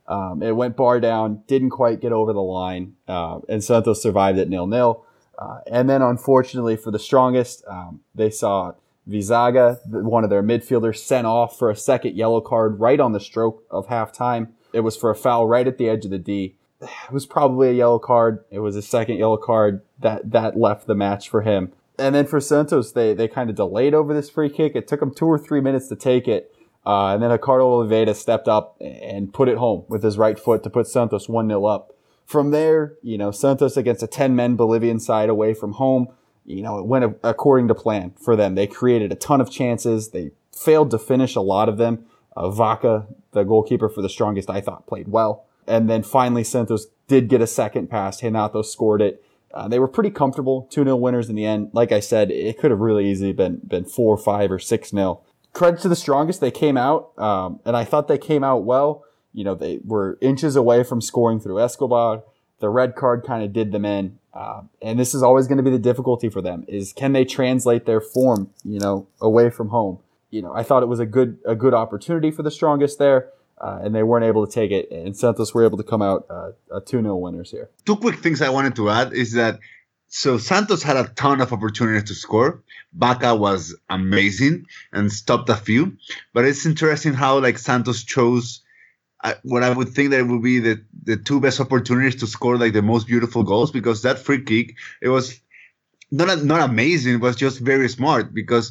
Um, it went bar down, didn't quite get over the line, uh, and Santos survived at nil-nil. Uh, and then, unfortunately for the strongest, um, they saw Vizaga, one of their midfielders, sent off for a second yellow card right on the stroke of halftime. It was for a foul right at the edge of the D. It was probably a yellow card. It was a second yellow card that, that left the match for him. And then for Santos, they, they kind of delayed over this free kick. It took them two or three minutes to take it. Uh, and then Ricardo Oliveira stepped up and put it home with his right foot to put Santos one nil up. From there, you know, Santos against a ten-man Bolivian side away from home, you know, it went according to plan for them. They created a ton of chances. They failed to finish a lot of them. Uh, Vaca, the goalkeeper for the strongest, I thought played well. And then finally, Santos did get a second pass. Renato scored it. Uh, they were pretty comfortable, two nil winners in the end. Like I said, it could have really easily been been four, five, or six nil. Credit to the strongest, they came out, um, and I thought they came out well. You know, they were inches away from scoring through Escobar. The red card kind of did them in, uh, and this is always going to be the difficulty for them: is can they translate their form, you know, away from home? You know, I thought it was a good a good opportunity for the strongest there, uh, and they weren't able to take it. And Santos were able to come out uh, uh, two nil winners here. Two quick things I wanted to add is that. So Santos had a ton of opportunities to score. Vaca was amazing and stopped a few. But it's interesting how like Santos chose uh, what I would think that would be the, the two best opportunities to score like the most beautiful goals, because that free kick, it was not not amazing. It was just very smart, because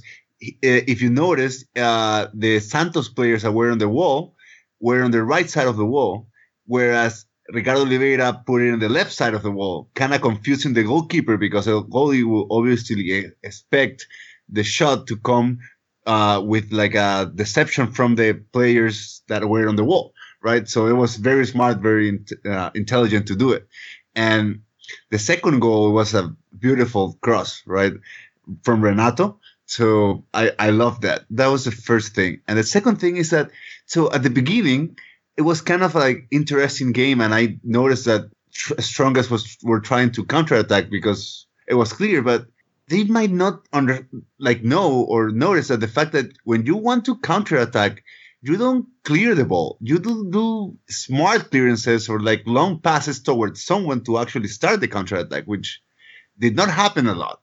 if you notice, uh, the Santos players that were on the wall were on the right side of the wall, whereas Ricardo Oliveira put it on the left side of the wall, kind of confusing the goalkeeper, because the goalie will obviously expect the shot to come uh, with like a deception from the players that were on the wall, right? So it was very smart, very uh, intelligent to do it. And the second goal was a beautiful cross, right, from Renato. So I, I love that. That was the first thing. And the second thing is that, so at the beginning, it was kind of like interesting game, and I noticed that tr- Strongest was were trying to counterattack because it was clear, but they might not under like know or notice that the fact that when you want to counterattack, you don't clear the ball. You do do smart clearances or like long passes towards someone to actually start the counterattack, which did not happen a lot.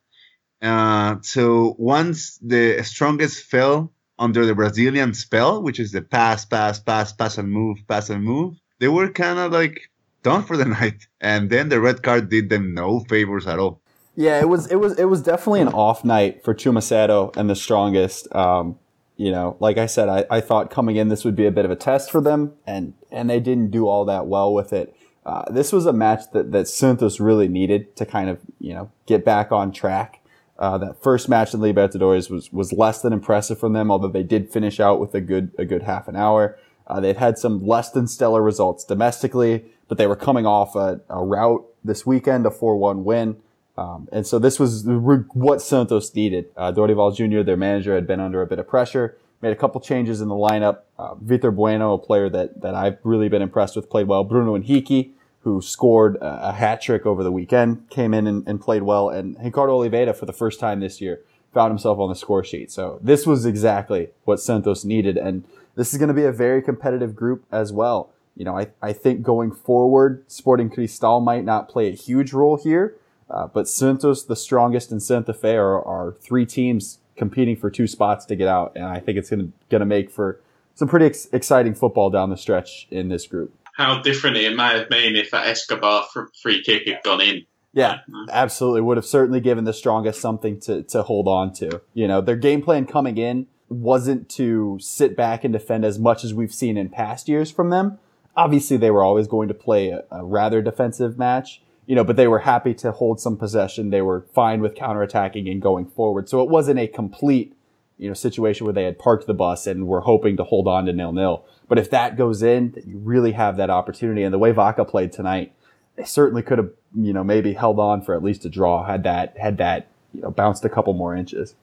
Uh, so once the Strongest fell under the Brazilian spell, which is the pass, pass, pass, pass and move, pass and move, they were kind of like done for the night. And then the red card did them no favors at all. Yeah, it was it was it was definitely an off night for Chumacero and the Strongest. Um, you know, like I said, I, I thought coming in this would be a bit of a test for them, and and they didn't do all that well with it. Uh, this was a match that that Santos really needed to kind of, you know, get back on track. Uh, that first match in Libertadores was, was less than impressive from them, although they did finish out with a good, a good half an hour. Uh, they've had some less than stellar results domestically, but they were coming off a, a rout this weekend, a four one win. Um, and so this was what Santos needed. Uh, Dorival Junior, their manager, had been under a bit of pressure, made a couple changes in the lineup. Uh, Vitor Bueno, a player that, that I've really been impressed with, played well. Bruno Henrique, who scored a, a hat trick over the weekend, came in and, and played well. And Ricardo Oliveira, for the first time this year, found himself on the score sheet. So this was exactly what Santos needed. And this is going to be a very competitive group as well. You know, I, I think going forward, Sporting Cristal might not play a huge role here. Uh, but Santos, the Strongest, and Santa Fe are, are three teams competing for two spots to get out. And I think it's going to going to make for some pretty ex- exciting football down the stretch in this group. How different it might have been if that Escobar free kick had gone in. Yeah, absolutely. Would have certainly given the Strongest something to, to hold on to. You know, their game plan coming in wasn't to sit back and defend as much as we've seen in past years from them. Obviously, they were always going to play a, a rather defensive match, you know, but they were happy to hold some possession. They were fine with counterattacking and going forward. So it wasn't a complete, you know, situation where they had parked the bus and were hoping to hold on to nil-nil. But if that goes in, you really have that opportunity. And the way Vaca played tonight, they certainly could have, you know, maybe held on for at least a draw had that, had that, you know, bounced a couple more inches.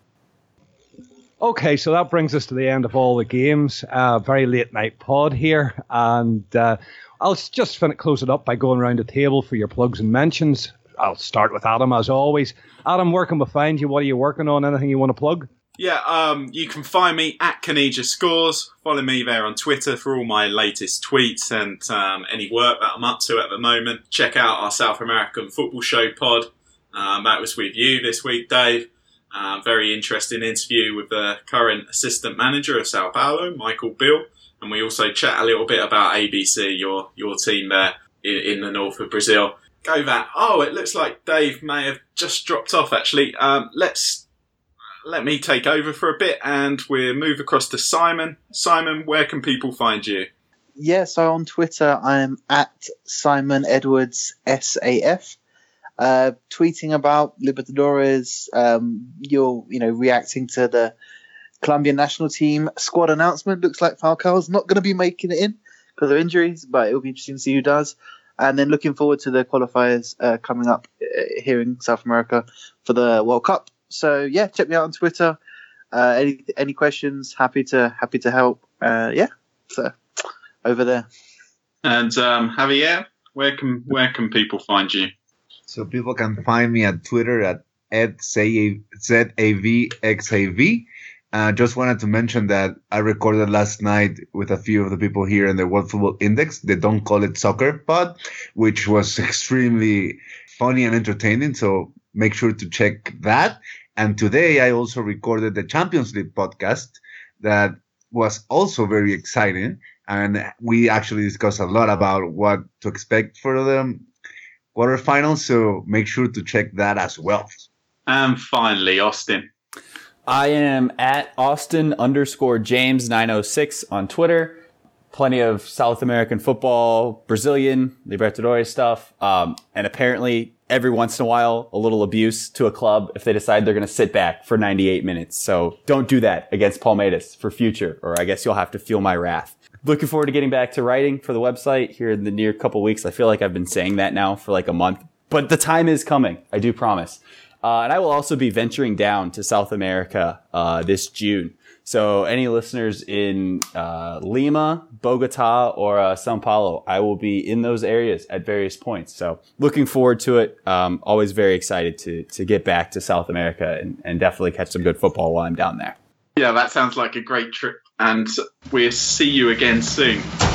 Okay, so that brings us to the end of all the games. Uh, very late night pod here. And uh, I'll just fin- close it up by going around the table for your plugs and mentions. I'll start with Adam, as always. Adam, where can we find you? What are you working on? Anything you want to plug? Yeah, um, you can find me at Canija Scores. Follow me there on Twitter for all my latest tweets and um, any work that I'm up to at the moment. Check out our South American Football Show pod. Um, that was with you this week, Dave. Uh, very interesting interview with the current assistant manager of Sao Paulo, Michael Bill. And we also chat a little bit about A B C, your your team there in, in the north of Brazil. Go that. Oh, it looks like Dave may have just dropped off, actually. Um, let's... Let me take over for a bit and we'll move across to Simon. Simon, where can people find you? Yeah, so on Twitter, I'm at Simon Edwards S A F, uh, tweeting about Libertadores. Um, you're, you know, reacting to the Colombian national team squad announcement. Looks like Falcao's not going to be making it in because of injuries, but it'll be interesting to see who does. And then looking forward to the qualifiers uh, coming up uh, here in South America for the World Cup. So yeah, check me out on Twitter. Uh, any any questions? Happy to happy to help. Uh, yeah, so over there. And um, Javier, where can where can people find you? So people can find me at Twitter at at Z A V X A V. Uh, just wanted to mention that I recorded last night with a few of the people here in the World Football Index. They don't call it soccer pod, which was extremely funny and entertaining. So make sure to check that. And today I also recorded the Champions League podcast that was also very exciting. And we actually discussed a lot about what to expect for the quarterfinals. So make sure to check that as well. And finally, Austin. I am at Austin underscore James nine oh six on Twitter. Plenty of South American football, Brazilian, Libertadores stuff. Um, and apparently every once in a while, a little abuse to a club if they decide they're going to sit back for ninety-eight minutes. So don't do that against Palmeiras for future, or I guess you'll have to feel my wrath. Looking forward to getting back to writing for the website here in the near couple weeks. I feel like I've been saying that now for like a month, but the time is coming. I do promise. Uh, and I will also be venturing down to South America uh, this June. So any listeners in uh, Lima, Bogota, or uh, Sao Paulo, I will be in those areas at various points. So looking forward to it. Um, always very excited to to get back to South America and, and definitely catch some good football while I'm down there. Yeah, that sounds like a great trip. And we'll see you again soon.